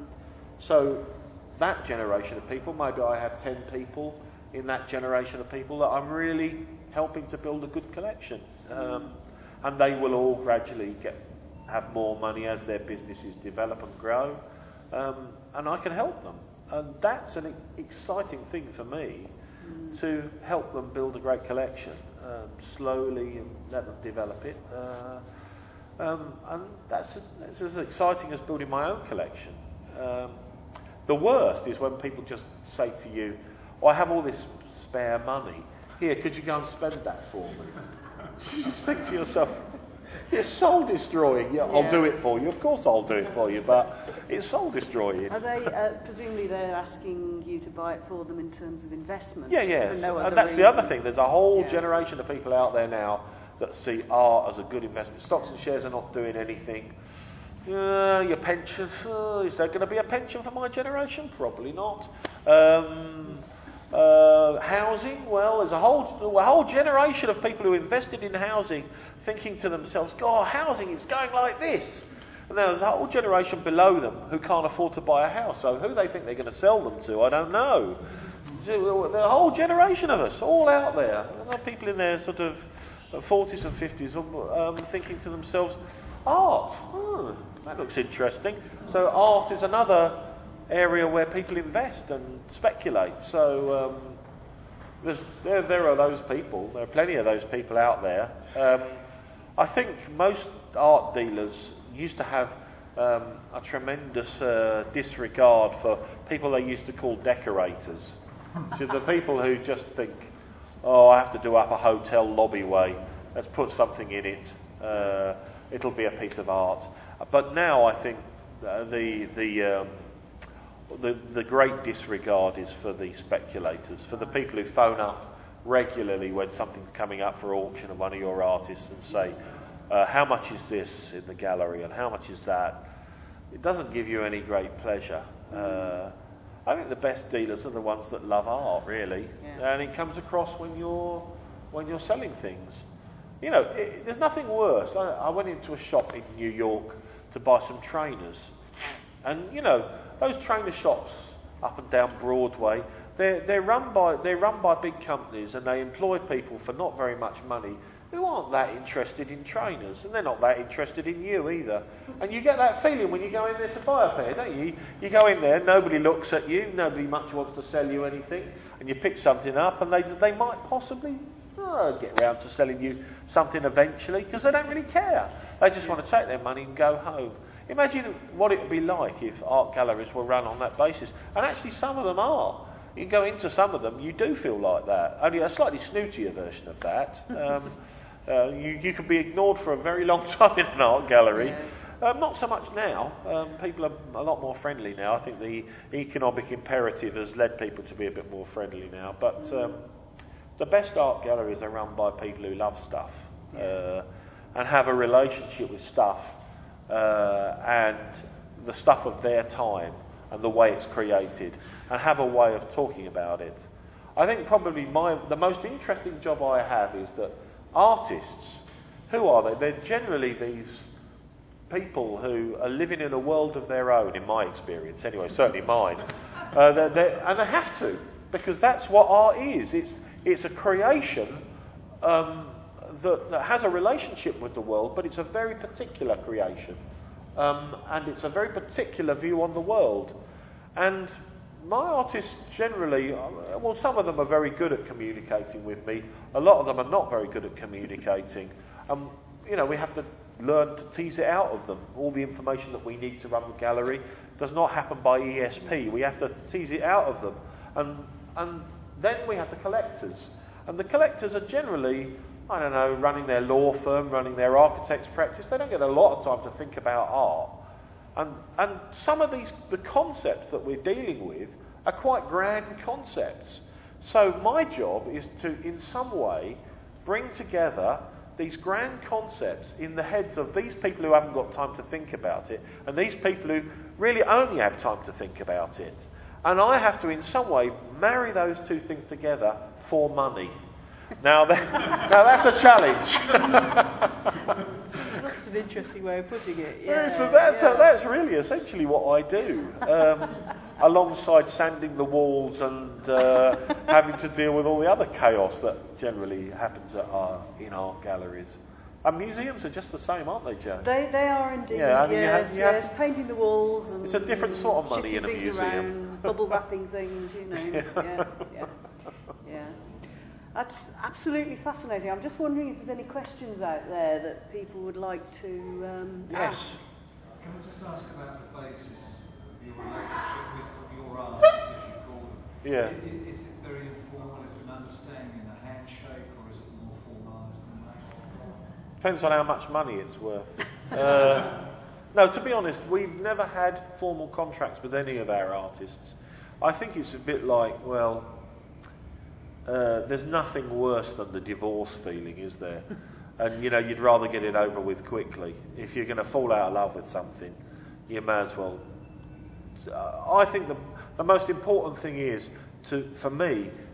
So that generation of people, maybe I have 10 people in that generation of people that I'm really helping to build a good collection. And they will all gradually have more money as their businesses develop and grow. And I can help them. And that's an exciting thing for me, to help them build a great collection, slowly, and let them develop it. And that's as exciting as building my own collection. The worst is when people just say to you, I have all this spare money. Here, could you go and spend that for me? You just think to yourself, it's soul destroying. Yeah, I'll do it for you. Of course I'll do it for you, but it's soul destroying. Are they, presumably they're asking you to buy it for them in terms of investment? Yes. And that's the other thing. There's a whole generation of people out there now that see art as a good investment. Stocks and shares are not doing anything. Your pension, is there going to be a pension for my generation? Probably not. Housing, well, there's a whole generation of people who invested in housing thinking to themselves, God, housing is going like this. And there's a whole generation below them who can't afford to buy a house. So who they think they're going to sell them to, I don't know. There's a whole generation of us all out there. There are people in their sort of 40s and 50s thinking to themselves, art, that looks interesting. So art is another area where people invest and speculate. So there are those people. There are plenty of those people out there. I think most art dealers used to have a tremendous disregard for people they used to call decorators. So the people who just think, oh, I have to do up a hotel lobbyway. Let's put something in it. It'll be a piece of art. But now I think the great disregard is for the speculators, for the people who phone up regularly when something's coming up for auction of one of your artists and say, how much is this in the gallery and how much is that? It doesn't give you any great pleasure. I think the best dealers are the ones that love art, really, and it comes across when you're selling things. You know, there's nothing worse. I went into a shop in New York to buy some trainers, and you know those trainer shops up and down Broadway. They're run by big companies, and they employ people for not very much money who aren't that interested in trainers, and they're not that interested in you either. And you get that feeling when you go in there to buy a pair, don't you? You go in there, nobody looks at you, nobody much wants to sell you anything, and you pick something up, and they might possibly get round to selling you something eventually, because they don't really care. They just want to take their money and go home. Imagine what it would be like if art galleries were run on that basis. And actually some of them are. You go into some of them, you do feel like that. Only a slightly snootier version of that. You can be ignored for a very long time in an art gallery. Not so much now. People are a lot more friendly now. I think the economic imperative has led people to be a bit more friendly now. But the best art galleries are run by people who love stuff and have a relationship with stuff and the stuff of their time and the way it's created, and have a way of talking about it. I think probably the most interesting job I have is that artists, who are they? They're generally these people who are living in a world of their own, in my experience anyway, certainly mine. And they have to, because that's what art is. It's a creation that has a relationship with the world, but it's a very particular creation. And it's a very particular view on the world. And my artists generally, well, some of them are very good at communicating with me. A lot of them are not very good at communicating. You know, we have to learn to tease it out of them. All the information that we need to run the gallery does not happen by ESP. We have to tease it out of them. And then we have the collectors. And the collectors are generally, I don't know, running their law firm, running their architect's practice. They don't get a lot of time to think about art. And some of the concepts that we're dealing with are quite grand concepts. So my job is to, in some way, bring together these grand concepts in the heads of these people who haven't got time to think about it, and these people who really only have time to think about it. And I have to, in some way, marry those two things together for money. Now that's a challenge. That's an interesting way of putting it. So that's really essentially what I do, alongside sanding the walls and having to deal with all the other chaos that generally happens in art galleries. And museums are just the same, aren't they, Joe? They are indeed. Yeah, I mean, yes, painting the walls and it's a different sort of money in a things museum. Around, bubble wrapping things, you know. Yeah. That's absolutely fascinating. I'm just wondering if there's any questions out there that people would like to ask. Can I just ask about the basis of your relationship with your artists, as you call them? Yeah. Is it very informal? Is it an understanding, a handshake, or is it more formalised than that? Depends on how much money it's worth. No, to be honest, we've never had formal contracts with any of our artists. I think it's a bit like, well, there's nothing worse than the divorce feeling, is there? And, you know, you'd rather get it over with quickly. If you're going to fall out of love with something, you may as well. I think the most important thing is, for me,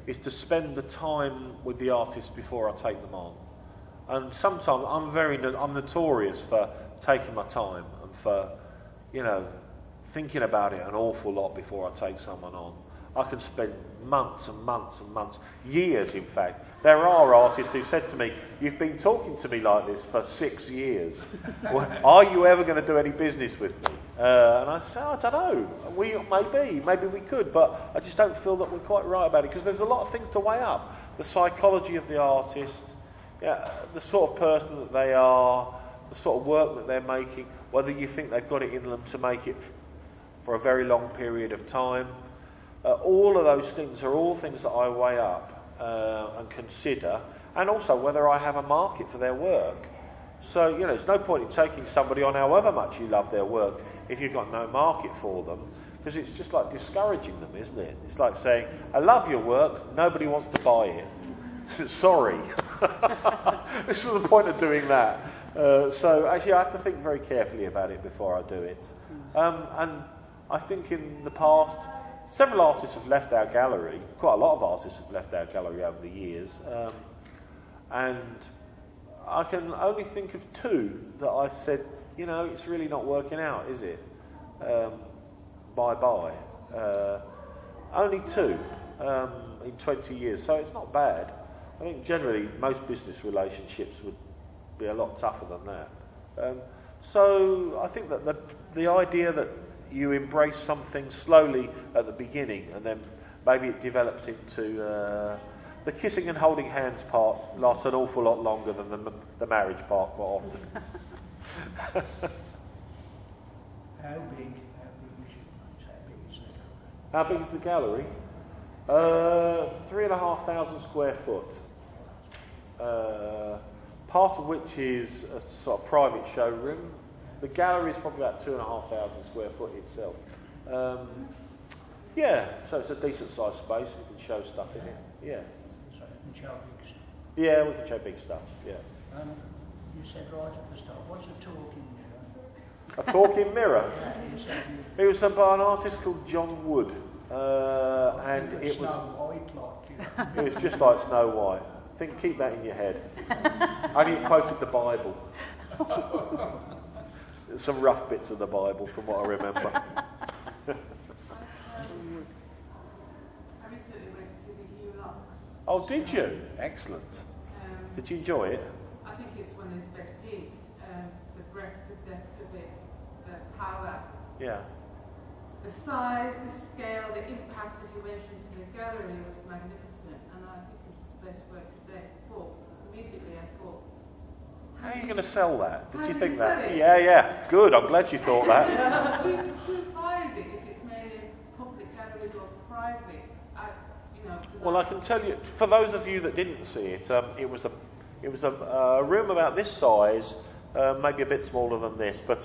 is to spend the time with the artist before I take them on. And sometimes I'm notorious for taking my time and for, thinking about it an awful lot before I take someone on. I can spend months and months and months, years in fact. There are artists who said to me, "You've been talking to me like this for 6 years. Are you ever going to do any business with me?" And I say, "I don't know. Maybe we could, but I just don't feel that we're quite right about it," because there's a lot of things to weigh up. The psychology of the artist, the sort of person that they are, the sort of work that they're making, whether you think they've got it in them to make it for a very long period of time. All of those things are all things that I weigh up and consider, and also whether I have a market for their work. So, there's no point in taking somebody on however much you love their work if you've got no market for them, because it's just like discouraging them, isn't it? It's like saying, "I love your work, nobody wants to buy it." Sorry. This is the point of doing that. So actually I have to think very carefully about it before I do it. And I think in the past, several artists have left our gallery. Quite a lot of artists have left our gallery over the years. And I can only think of 2 that I've said, it's really not working out, is it? Bye-bye. Only 2 in 20 years, so it's not bad. I think generally most business relationships would be a lot tougher than that. So I think that the idea that you embrace something slowly at the beginning and then maybe it develops into the kissing and holding hands part lasts an awful lot longer than the marriage part quite often. How big How big is the gallery? 3,500 square foot. Part of which is a sort of private showroom. The gallery is probably about 2,500 square foot itself. So it's a decent sized space. We can show stuff in it. Yeah. So you can show big stuff. Yeah, we can show big stuff. Yeah. You said right at the start, what's a talking mirror? A talking mirror. You said It was done by an artist called John Wood, and it was Snow White, like it was just like Snow White. Keep that in your head. Only it quoted the Bible. Some rough bits of the Bible from what I remember. I recently went to see the Hugh Lock. Oh, did you? Excellent. Did you enjoy it? I think it's one of his best pieces. The breadth, the depth of it, the power. Yeah. The size, the scale, the impact as you went into the gallery was magnificent, and I think it's his best work to date. But immediately I thought, How are you going to sell that? Did How you do think you that? sell it? Yeah. Good. I'm glad you thought that. who buys it if it's made in public galleries or private? Well, I can tell you, for those of you that didn't see it, it was a room about this size, maybe a bit smaller than this. But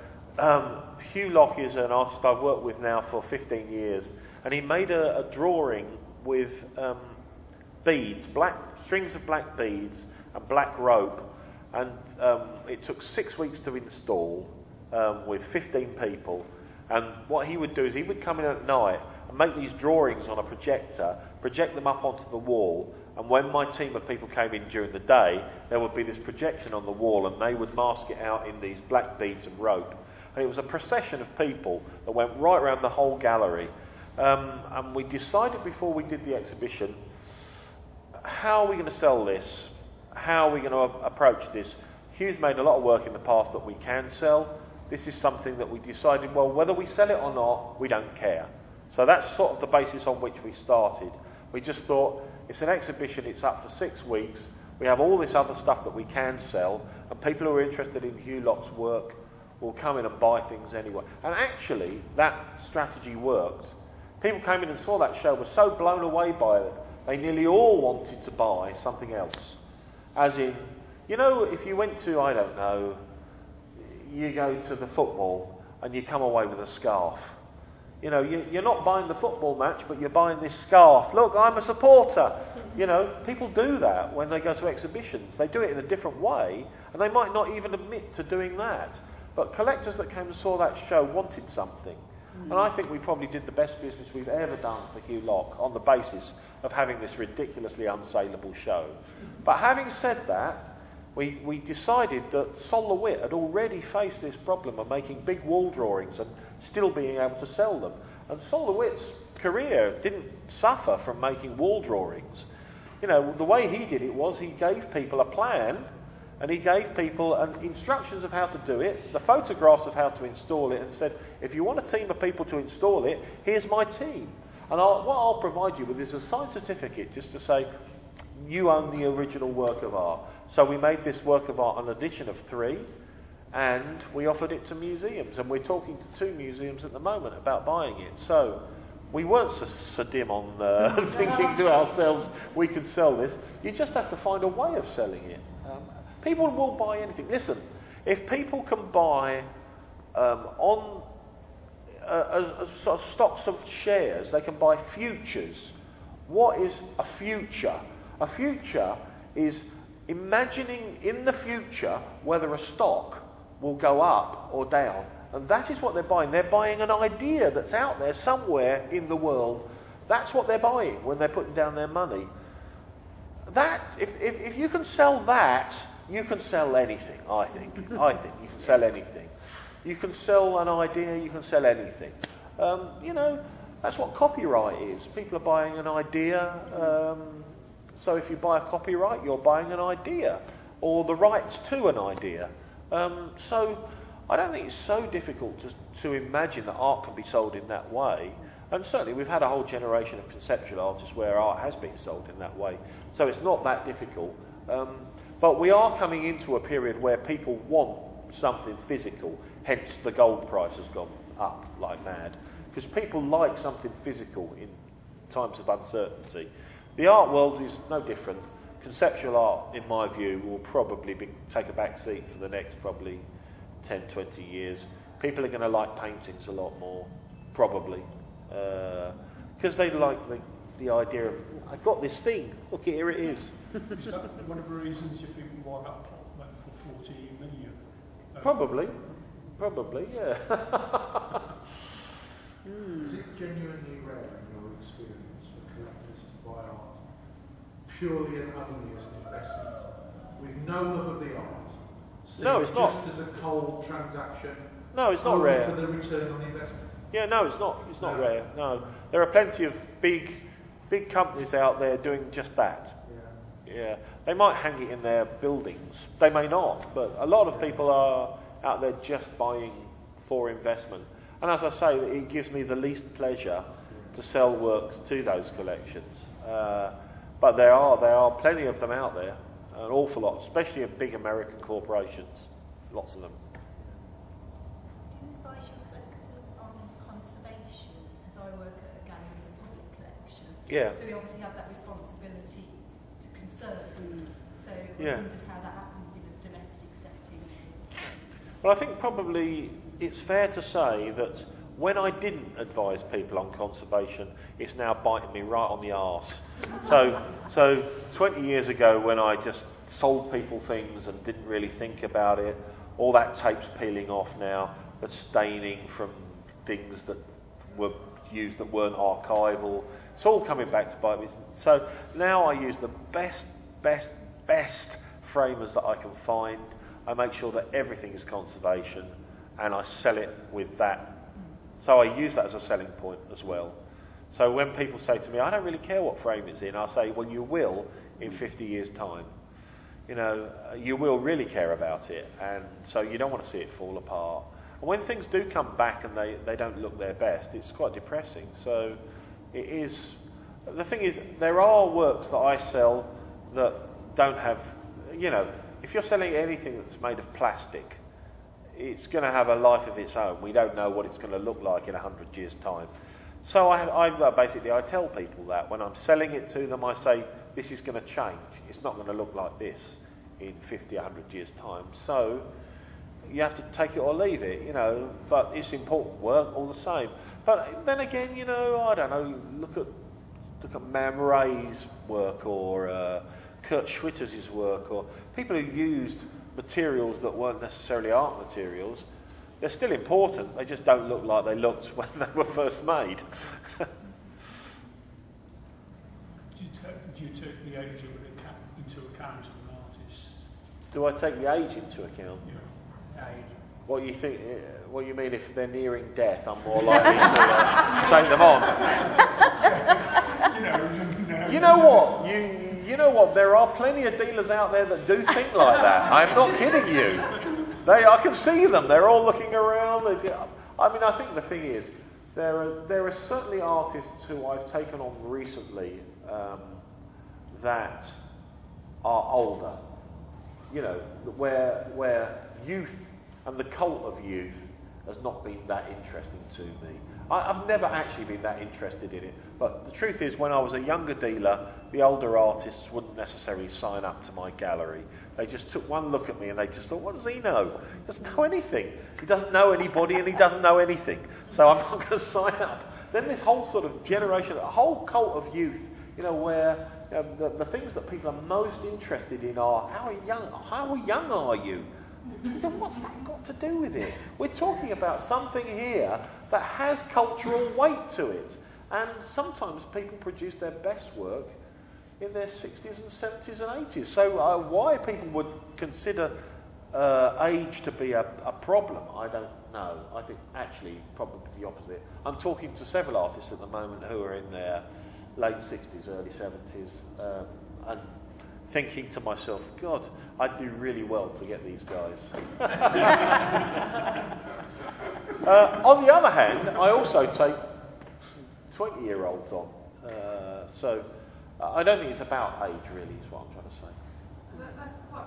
Hugh Lock is an artist I've worked with now for 15 years, and he made a drawing with beads, black strings of black beads and black rope, and it took 6 weeks to install with 15 people. And what he would do is he would come in at night and make these drawings on a projector, project them up onto the wall, and when my team of people came in during the day, there would be this projection on the wall, and they would mask it out in these black beads and rope. And it was a procession of people that went right around the whole gallery. And we decided before we did the exhibition, how are we going to sell this? How are we going to approach this? Hugh's made a lot of work in the past that we can sell. This is something that we decided, well, whether we sell it or not, we don't care. So that's sort of the basis on which we started. We just thought, it's an exhibition, it's up for 6 weeks, we have all this other stuff that we can sell, and people who are interested in Hugh Lock's work will come in and buy things anyway. And actually, that strategy worked. People came in and saw that show, were so blown away by it, they nearly all wanted to buy something else. As in, if you went to, I don't know, you go to the football and you come away with a scarf. You're not buying the football match, but you're buying this scarf. Look, I'm a supporter. People do that when they go to exhibitions. They do it in a different way, and they might not even admit to doing that. But collectors that came and saw that show wanted something. And I think we probably did the best business we've ever done for Hugh Lock on the basis of having this ridiculously unsaleable show. But having said that, we decided that Sol LeWitt had already faced this problem of making big wall drawings and still being able to sell them. And Sol LeWitt's career didn't suffer from making wall drawings. You know, the way he did it was he gave people a plan, and he gave people instructions of how to do it, the photographs of how to install it, and said, if you want a team of people to install it, here's my team. And what I'll provide you with is a signed certificate just to say, you own the original work of art. So we made this work of art an edition of 3, and we offered it to museums, and we're talking to 2 museums at the moment about buying it. So we weren't so dim on thinking to ourselves, we could sell this. You just have to find a way of selling it. People will buy anything. Listen, if people can buy on sort of stocks of shares, they can buy futures. What is a future? A future is imagining in the future whether a stock will go up or down. And that is what they're buying. They're buying an idea that's out there somewhere in the world. That's what they're buying when they're putting down their money. That, if you can sell that, you can sell anything, I think. I think you can sell anything. You can sell an idea, you can sell anything. You know, that's what copyright is. People are buying an idea. So if you buy a copyright, you're buying an idea, or the rights to an idea. So I don't think it's so difficult to imagine that art can be sold in that way. And certainly we've had a whole generation of conceptual artists where art has been sold in that way. So it's not that difficult. But we are coming into a period where people want something physical. Hence the gold price has gone up like mad. Because people like something physical in times of uncertainty. The art world is no different. Conceptual art, in my view, will probably take a back seat for the next probably 10, 20 years. People are going to like paintings a lot more, probably. Because they like the idea of, I've got this thing, look, here it is. Is that one of the reasons you think why that plot went for 14 million? Probably, yeah. Is it genuinely rare in your experience for collectors to buy art purely and utterly as an investment, with no love of the art? No, it's not. Just as a cold transaction. No, it's not rare. For the return on investment. Yeah, no, it's not. It's not rare. No, there are plenty of big companies out there doing just that. Yeah, they might hang it in their buildings. They may not, but a lot of people are out there just buying for investment. And as I say, it gives me the least pleasure to sell works to those collections. But there are plenty of them out there, an awful lot, especially in big American corporations. Lots of them. Do you advise your collectors on conservation? As I work at a gallery and public collection, so we obviously have that responsibility to conserve. So I wondered how that happens in a domestic setting. Well, I think probably it's fair to say that when I didn't advise people on conservation, it's now biting me right on the arse. So 20 years ago, when I just sold people things and didn't really think about it, all that tape's peeling off now, the staining from things that were used that weren't archival, it's all coming back to bite me. So now I use the best framers that I can find. I make sure that everything is conservation, and I sell it with that. So I use that as a selling point as well. So when people say to me, I don't really care what frame it's in, I say, well, you will in 50 years' time. You know, you will really care about it, and so you don't want to see it fall apart. And when things do come back and they don't look their best, it's quite depressing. So it is. The thing is, there are works that I sell that don't have, you know, if you're selling anything that's made of plastic, it's going to have a life of its own. We don't know what it's going to look like in 100 years' time. So I tell people that when I'm selling it to them, I say, this is going to change. It's not going to look like this in 50, 100 years' time. So you have to take it or leave it, you know, but it's important work all the same. But then again, you know, I don't know, look at Man Ray's work or Kurt Schwitter's work, or people who used materials that weren't necessarily art materials. They're still important, they just don't look like they looked when they were first made. Do do you take the age of into account of an artist? Do I take the age into account? Yeah. Age. What you think? What you mean if they're nearing death? I'm more likely to take them on. You know what? You know what? There are plenty of dealers out there that do think like that. I'm not kidding you. I can see them. They're all looking around. I mean, I think the thing is, there are certainly artists who I've taken on recently that are older. You know, where youth and the cult of youth has not been that interesting to me. I've never actually been that interested in it. But the truth is, when I was a younger dealer, the older artists wouldn't necessarily sign up to my gallery. They just took one look at me and they just thought, what does he know? He doesn't know anything. He doesn't know anybody and he doesn't know anything. So I'm not going to sign up. Then this whole sort of generation, a whole cult of youth, you know, where the things that people are most interested in are, how young are you? So what's that got to do with it? We're talking about something here that has cultural weight to it. And sometimes people produce their best work in their 60s and 70s and 80s. So why people would consider age to be a problem, I don't know. I think actually probably the opposite. I'm talking to several artists at the moment who are in their late 60s, early 70s, and thinking to myself, God, I'd do really well to get these guys. On the other hand, I also take 20-year-olds on. So I don't think it's about age, really, is what I'm trying to say. That's quite...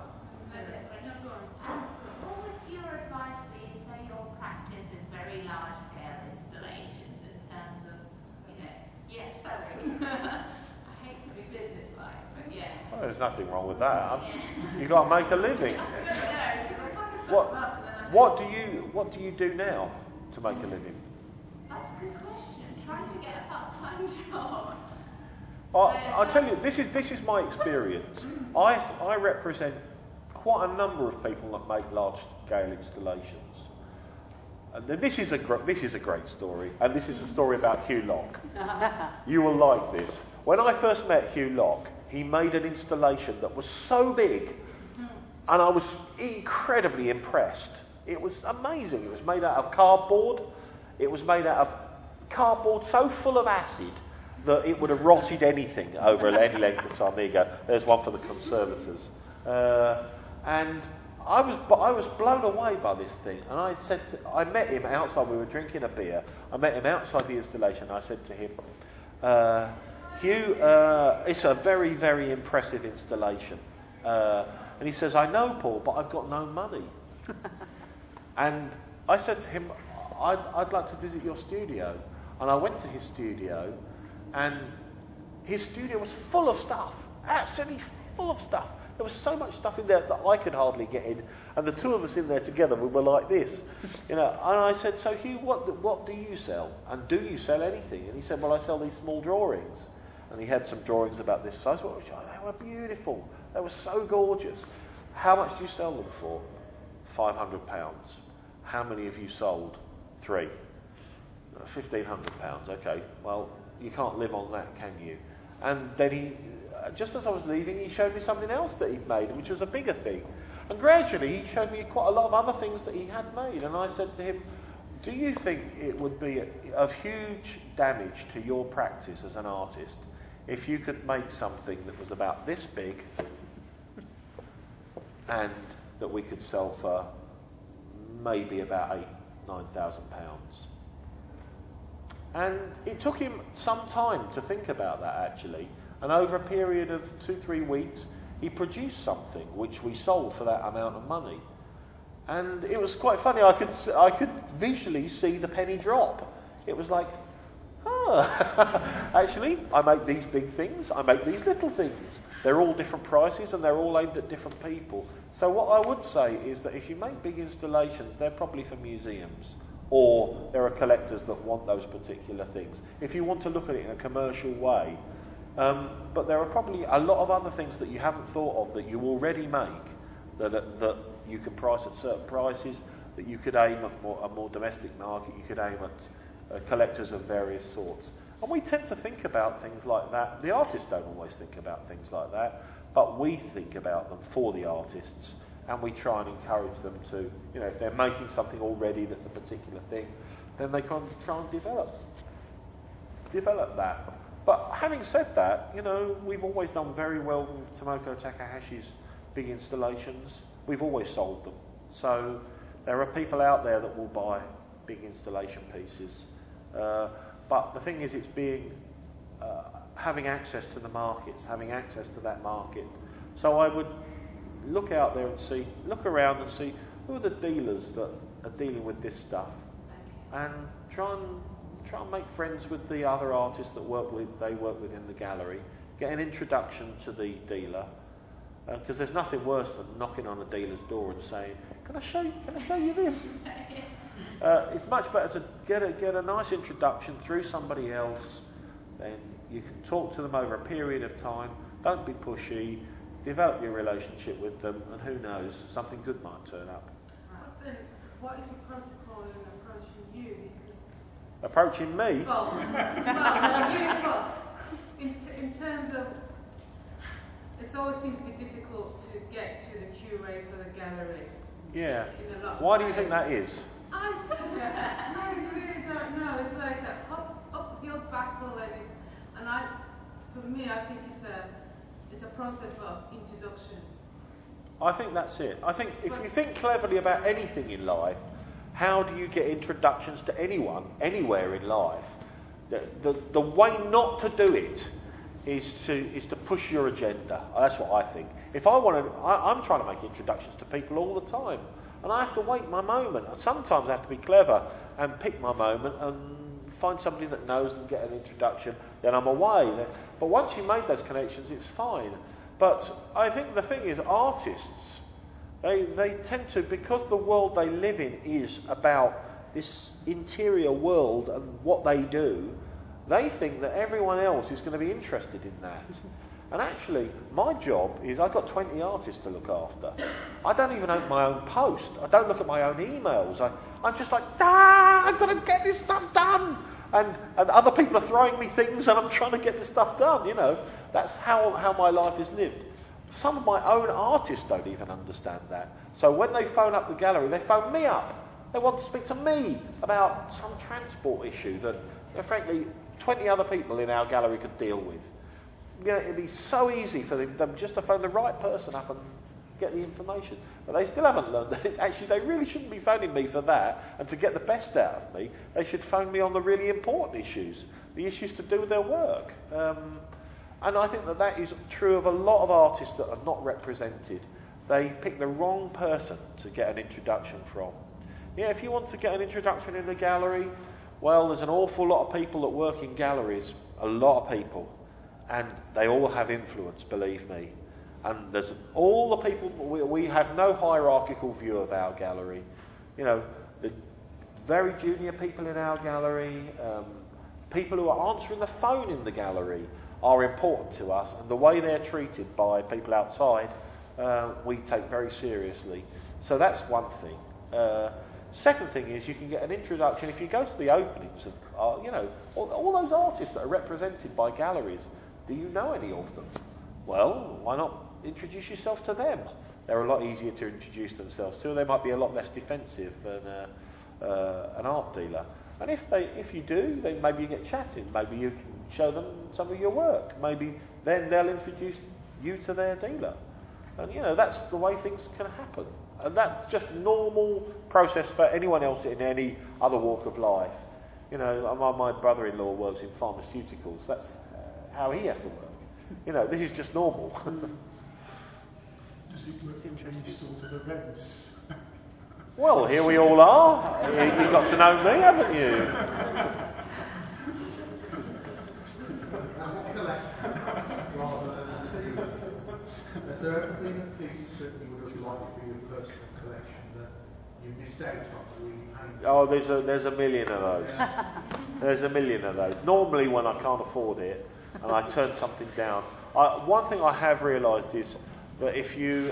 What would your advice be? Say your practice is very large-scale installations in terms of, I hate to be business-like, but yeah. Well, there's nothing wrong with that. You've got to make a living. What do you do now to make a living? That's a good question. Trying to get a part-time job. I'll tell you, this is my experience. I represent quite a number of people that make large-scale installations. And this is a great story, and this is a story about Hugh Locke. You will like this. When I first met Hugh Locke, he made an installation that was so big, and I was incredibly impressed. It was amazing. It was made out of cardboard. It was made out of cardboard so full of acid that it would have rotted anything over any length of time. There you go. There's one for the conservators. And I was blown away by this thing. And I met him outside. We were drinking a beer. I met him outside the installation. I said to him, Hugh, it's a very, very impressive installation. And he says, I know, Paul, but I've got no money. And I said to him, I'd like to visit your studio. And I went to his studio, and his studio was full of stuff, absolutely full of stuff. There was so much stuff in there that I could hardly get in, and the two of us in there together, we were like this, And I said, so Hugh, what do you sell? And do you sell anything? And he said, well, I sell these small drawings. And he had some drawings about this size. Well, they were beautiful. They were so gorgeous. How much do you sell them for? £500. How many have you sold? 3. £1,500. Okay, well, you can't live on that, can you? And then he, just as I was leaving, he showed me something else that he'd made, which was a bigger thing. And gradually, he showed me quite a lot of other things that he had made. And I said to him, do you think it would be of huge damage to your practice as an artist if you could make something that was about this big and that we could sell for maybe about £9,000? And it took him some time to think about that, actually. And over a period of 2-3 weeks, he produced something which we sold for that amount of money. And it was quite funny. I could visually see the penny drop. It was like, actually, I make these big things, I make these little things. They're all different prices and they're all aimed at different people. So what I would say is that if you make big installations, they're probably for museums, or there are collectors that want those particular things. If you want to look at it in a commercial way, but there are probably a lot of other things that you haven't thought of that you already make, that you can price at certain prices, that you could aim at a more domestic market, you could aim at collectors of various sorts. And we tend to think about things like that. The artists don't always think about things like that, but we think about them for the artists, and we try and encourage them to, if they're making something already that's a particular thing, then they can try and develop that. But having said that, we've always done very well with Tomoko Takahashi's big installations. We've always sold them. So there are people out there that will buy big installation pieces. But the thing is, it's having access to the markets, having access to that market. So I would look out there and look around and see who are the dealers that are dealing with this stuff, and try and make friends with the other artists that they work with in the gallery. Get an introduction to the dealer, because there's nothing worse than knocking on a dealer's door and saying, "Can I show you this?" It's much better to get a nice introduction through somebody else. Then you can talk to them over a period of time. Don't be pushy. Develop your relationship with them, and who knows, something good might turn up. But then, what is the protocol in approaching you? Because approaching me? In terms of, it always seems to be difficult to get to the curator of the gallery. Yeah. In a lot Why of do you think that is? I really don't know. It's like an uphill battle, for me, I think it's a process of introduction. I think that's it. I think if you think cleverly about anything in life, how do you get introductions to anyone, anywhere in life? The way not to do it is to push your agenda. That's what I think. If I'm trying to make introductions to people all the time, and I have to wait my moment. Sometimes I have to be clever and pick my moment and find somebody that knows and get an introduction. Then I'm away. But once you've made those connections, it's fine. But I think the thing is, artists, they tend to, because the world they live in is about this interior world and what they do, they think that everyone else is going to be interested in that. And actually, my job is, I've got 20 artists to look after. I don't even open my own post. I don't look at my own emails. I'm just like, I've got to get this stuff done. And other people are throwing me things and I'm trying to get this stuff done, That's how my life is lived. Some of my own artists don't even understand that. So when they phone up the gallery, they phone me up. They want to speak to me about some transport issue that, frankly, 20 other people in our gallery could deal with. It'd be so easy for them just to phone the right person up and get the information. But they still haven't learned that actually they really shouldn't be phoning me for that, and to get the best out of me, they should phone me on the really important issues, the issues to do with their work. And I think that is true of a lot of artists that are not represented. They pick the wrong person to get an introduction from. If you want to get an introduction in a gallery, well, there's an awful lot of people that work in galleries, a lot of people. And they all have influence, believe me. And there's all the people, we have no hierarchical view of our gallery. The very junior people in our gallery, people who are answering the phone in the gallery are important to us. And the way they're treated by people outside, we take very seriously. So that's one thing. Second thing is, you can get an introduction if you go to the openings of, all those artists that are represented by galleries. Do you know any of them? Well, why not introduce yourself to them? They're a lot easier to introduce themselves to. They might be a lot less defensive than an art dealer. And if you do, then maybe you get chatting. Maybe you can show them some of your work. Maybe then they'll introduce you to their dealer. And, that's the way things can happen. And that's just normal process for anyone else in any other walk of life. My brother-in-law works in pharmaceuticals. That's how he has to work. This is just normal. Does it work in any sort of events? Well, here we all are. You've got to know me, haven't you? Has there ever been a piece that you would have liked for your personal collection that you missed out on? Oh, there's a million of those. There's a million of those. Normally when I can't afford it and I turn something down. One thing I have realised is that if you're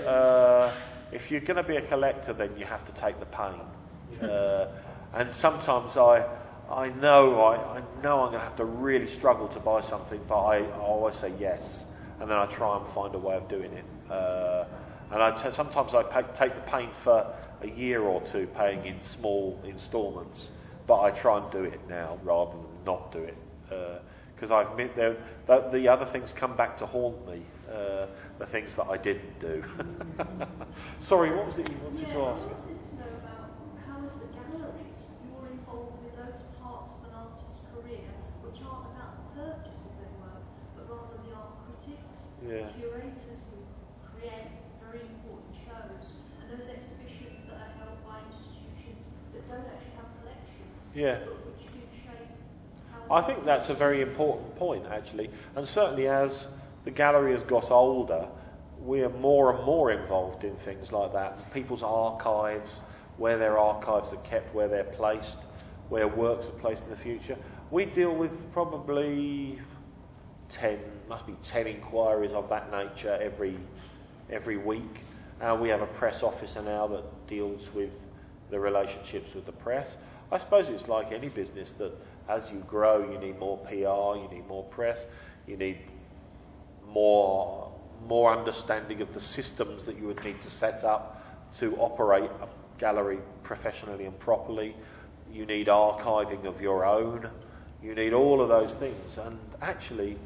going to be a collector, then you have to take the pain. And sometimes I know I'm going to have to really struggle to buy something, but I always say yes, and then I try and find a way of doing it. And sometimes I take the pain for a year or two, paying in small instalments, but I try and do it now rather than not do it, because I've admit the other things come back to haunt me, the things that I didn't do. Sorry, what was it you wanted to ask? I wanted to know about how is the galleries you're involved with those parts of an artist's career which aren't about the purchase of their work, but rather the art critics, curators who create very important shows, and those exhibitions that are held by institutions that don't actually have collections, but which do shape how... I think that's a very important point, actually, and certainly as the gallery has got older, we're more and more involved in things like that. People's archives, where their archives are kept, where they're placed, where works are placed in the future. We deal with probably 10 inquiries of that nature every week. We have a press officer now that deals with the relationships with the press. I suppose it's like any business that as you grow, you need more PR, you need more press, you need more understanding of the systems that you would need to set up to operate a gallery professionally and properly. You need archiving of your own. You need all of those things. And actually,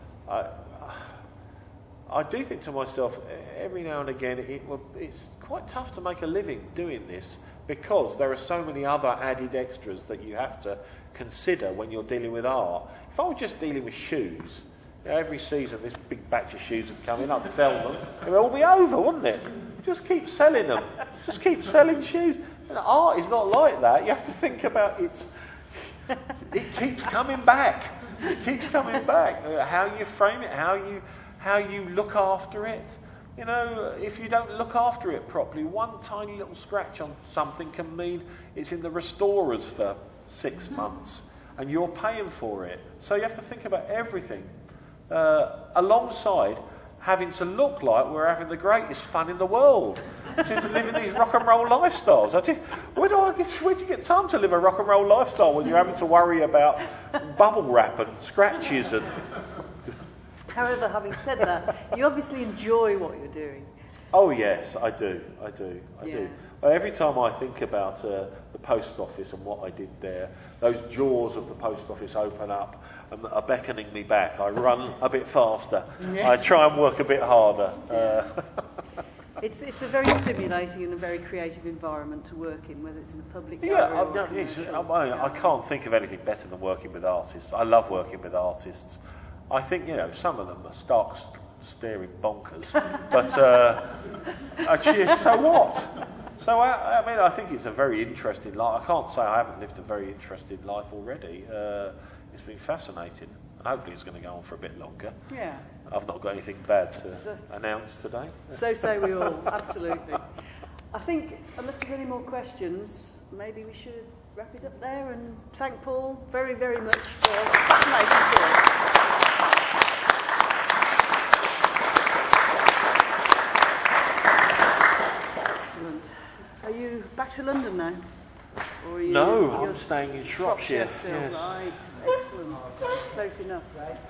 I do think to myself, every now and again, it's quite tough to make a living doing this, because there are so many other added extras that you have to consider when you're dealing with art. If I were just dealing with shoes, every season this big batch of shoes would come in, I'd sell them, it would all be over, wouldn't it? Just keep selling them. Just keep selling shoes. And art is not like that. You have to think about it keeps coming back. It keeps coming back. How you frame it, how you look after it. You know, if you don't look after it properly, one tiny little scratch on something can mean it's in the restorers for 6 months and you're paying for it. So you have to think about everything. Alongside having to look like we're having the greatest fun in the world, to living these rock and roll lifestyles. Where do you get time to live a rock and roll lifestyle when you're having to worry about bubble wrap and scratches and... However, having said that, you obviously enjoy what you're doing. Oh yes, I do. Well, every time I think about the post office and what I did there, those jaws of the post office open up and are beckoning me back. I run a bit faster. Yeah. I try and work a bit harder. It's a very stimulating and a very creative environment to work in, whether it's in a public gallery I can't think of anything better than working with artists. I love working with artists. I think, some of them are stark staring bonkers, but so what? So I think it's a very interesting life. I can't say I haven't lived a very interesting life already. It's been fascinating, and hopefully it's going to go on for a bit longer. Yeah. I've not got anything bad to announce today. So say we all, absolutely. I think, unless there's any more questions, maybe we should wrap it up there and thank Paul very, very much for a fascinating talk. Excellent. Are you back to London now? Or are you, no, I'm staying in Shropshire. Still. Yes. Right, excellent. Close enough.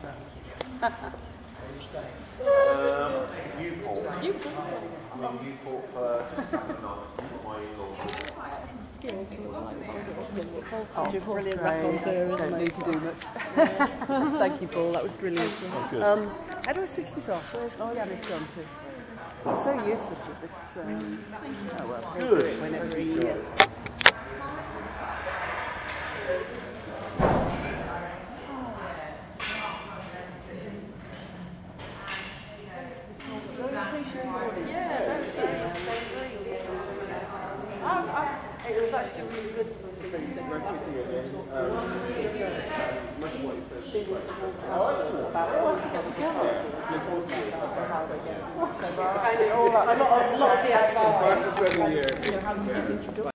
Newport. I'm in Newport for just a couple of nights. My in-laws. Brilliant records there, don't need to do much. Thank you, Paul, that was brilliant. How do I switch this off? Where's Janice gone to? I'm so useless with this. Oh well, he'll do it whenever he... It was actually really good to see a lot of the advice.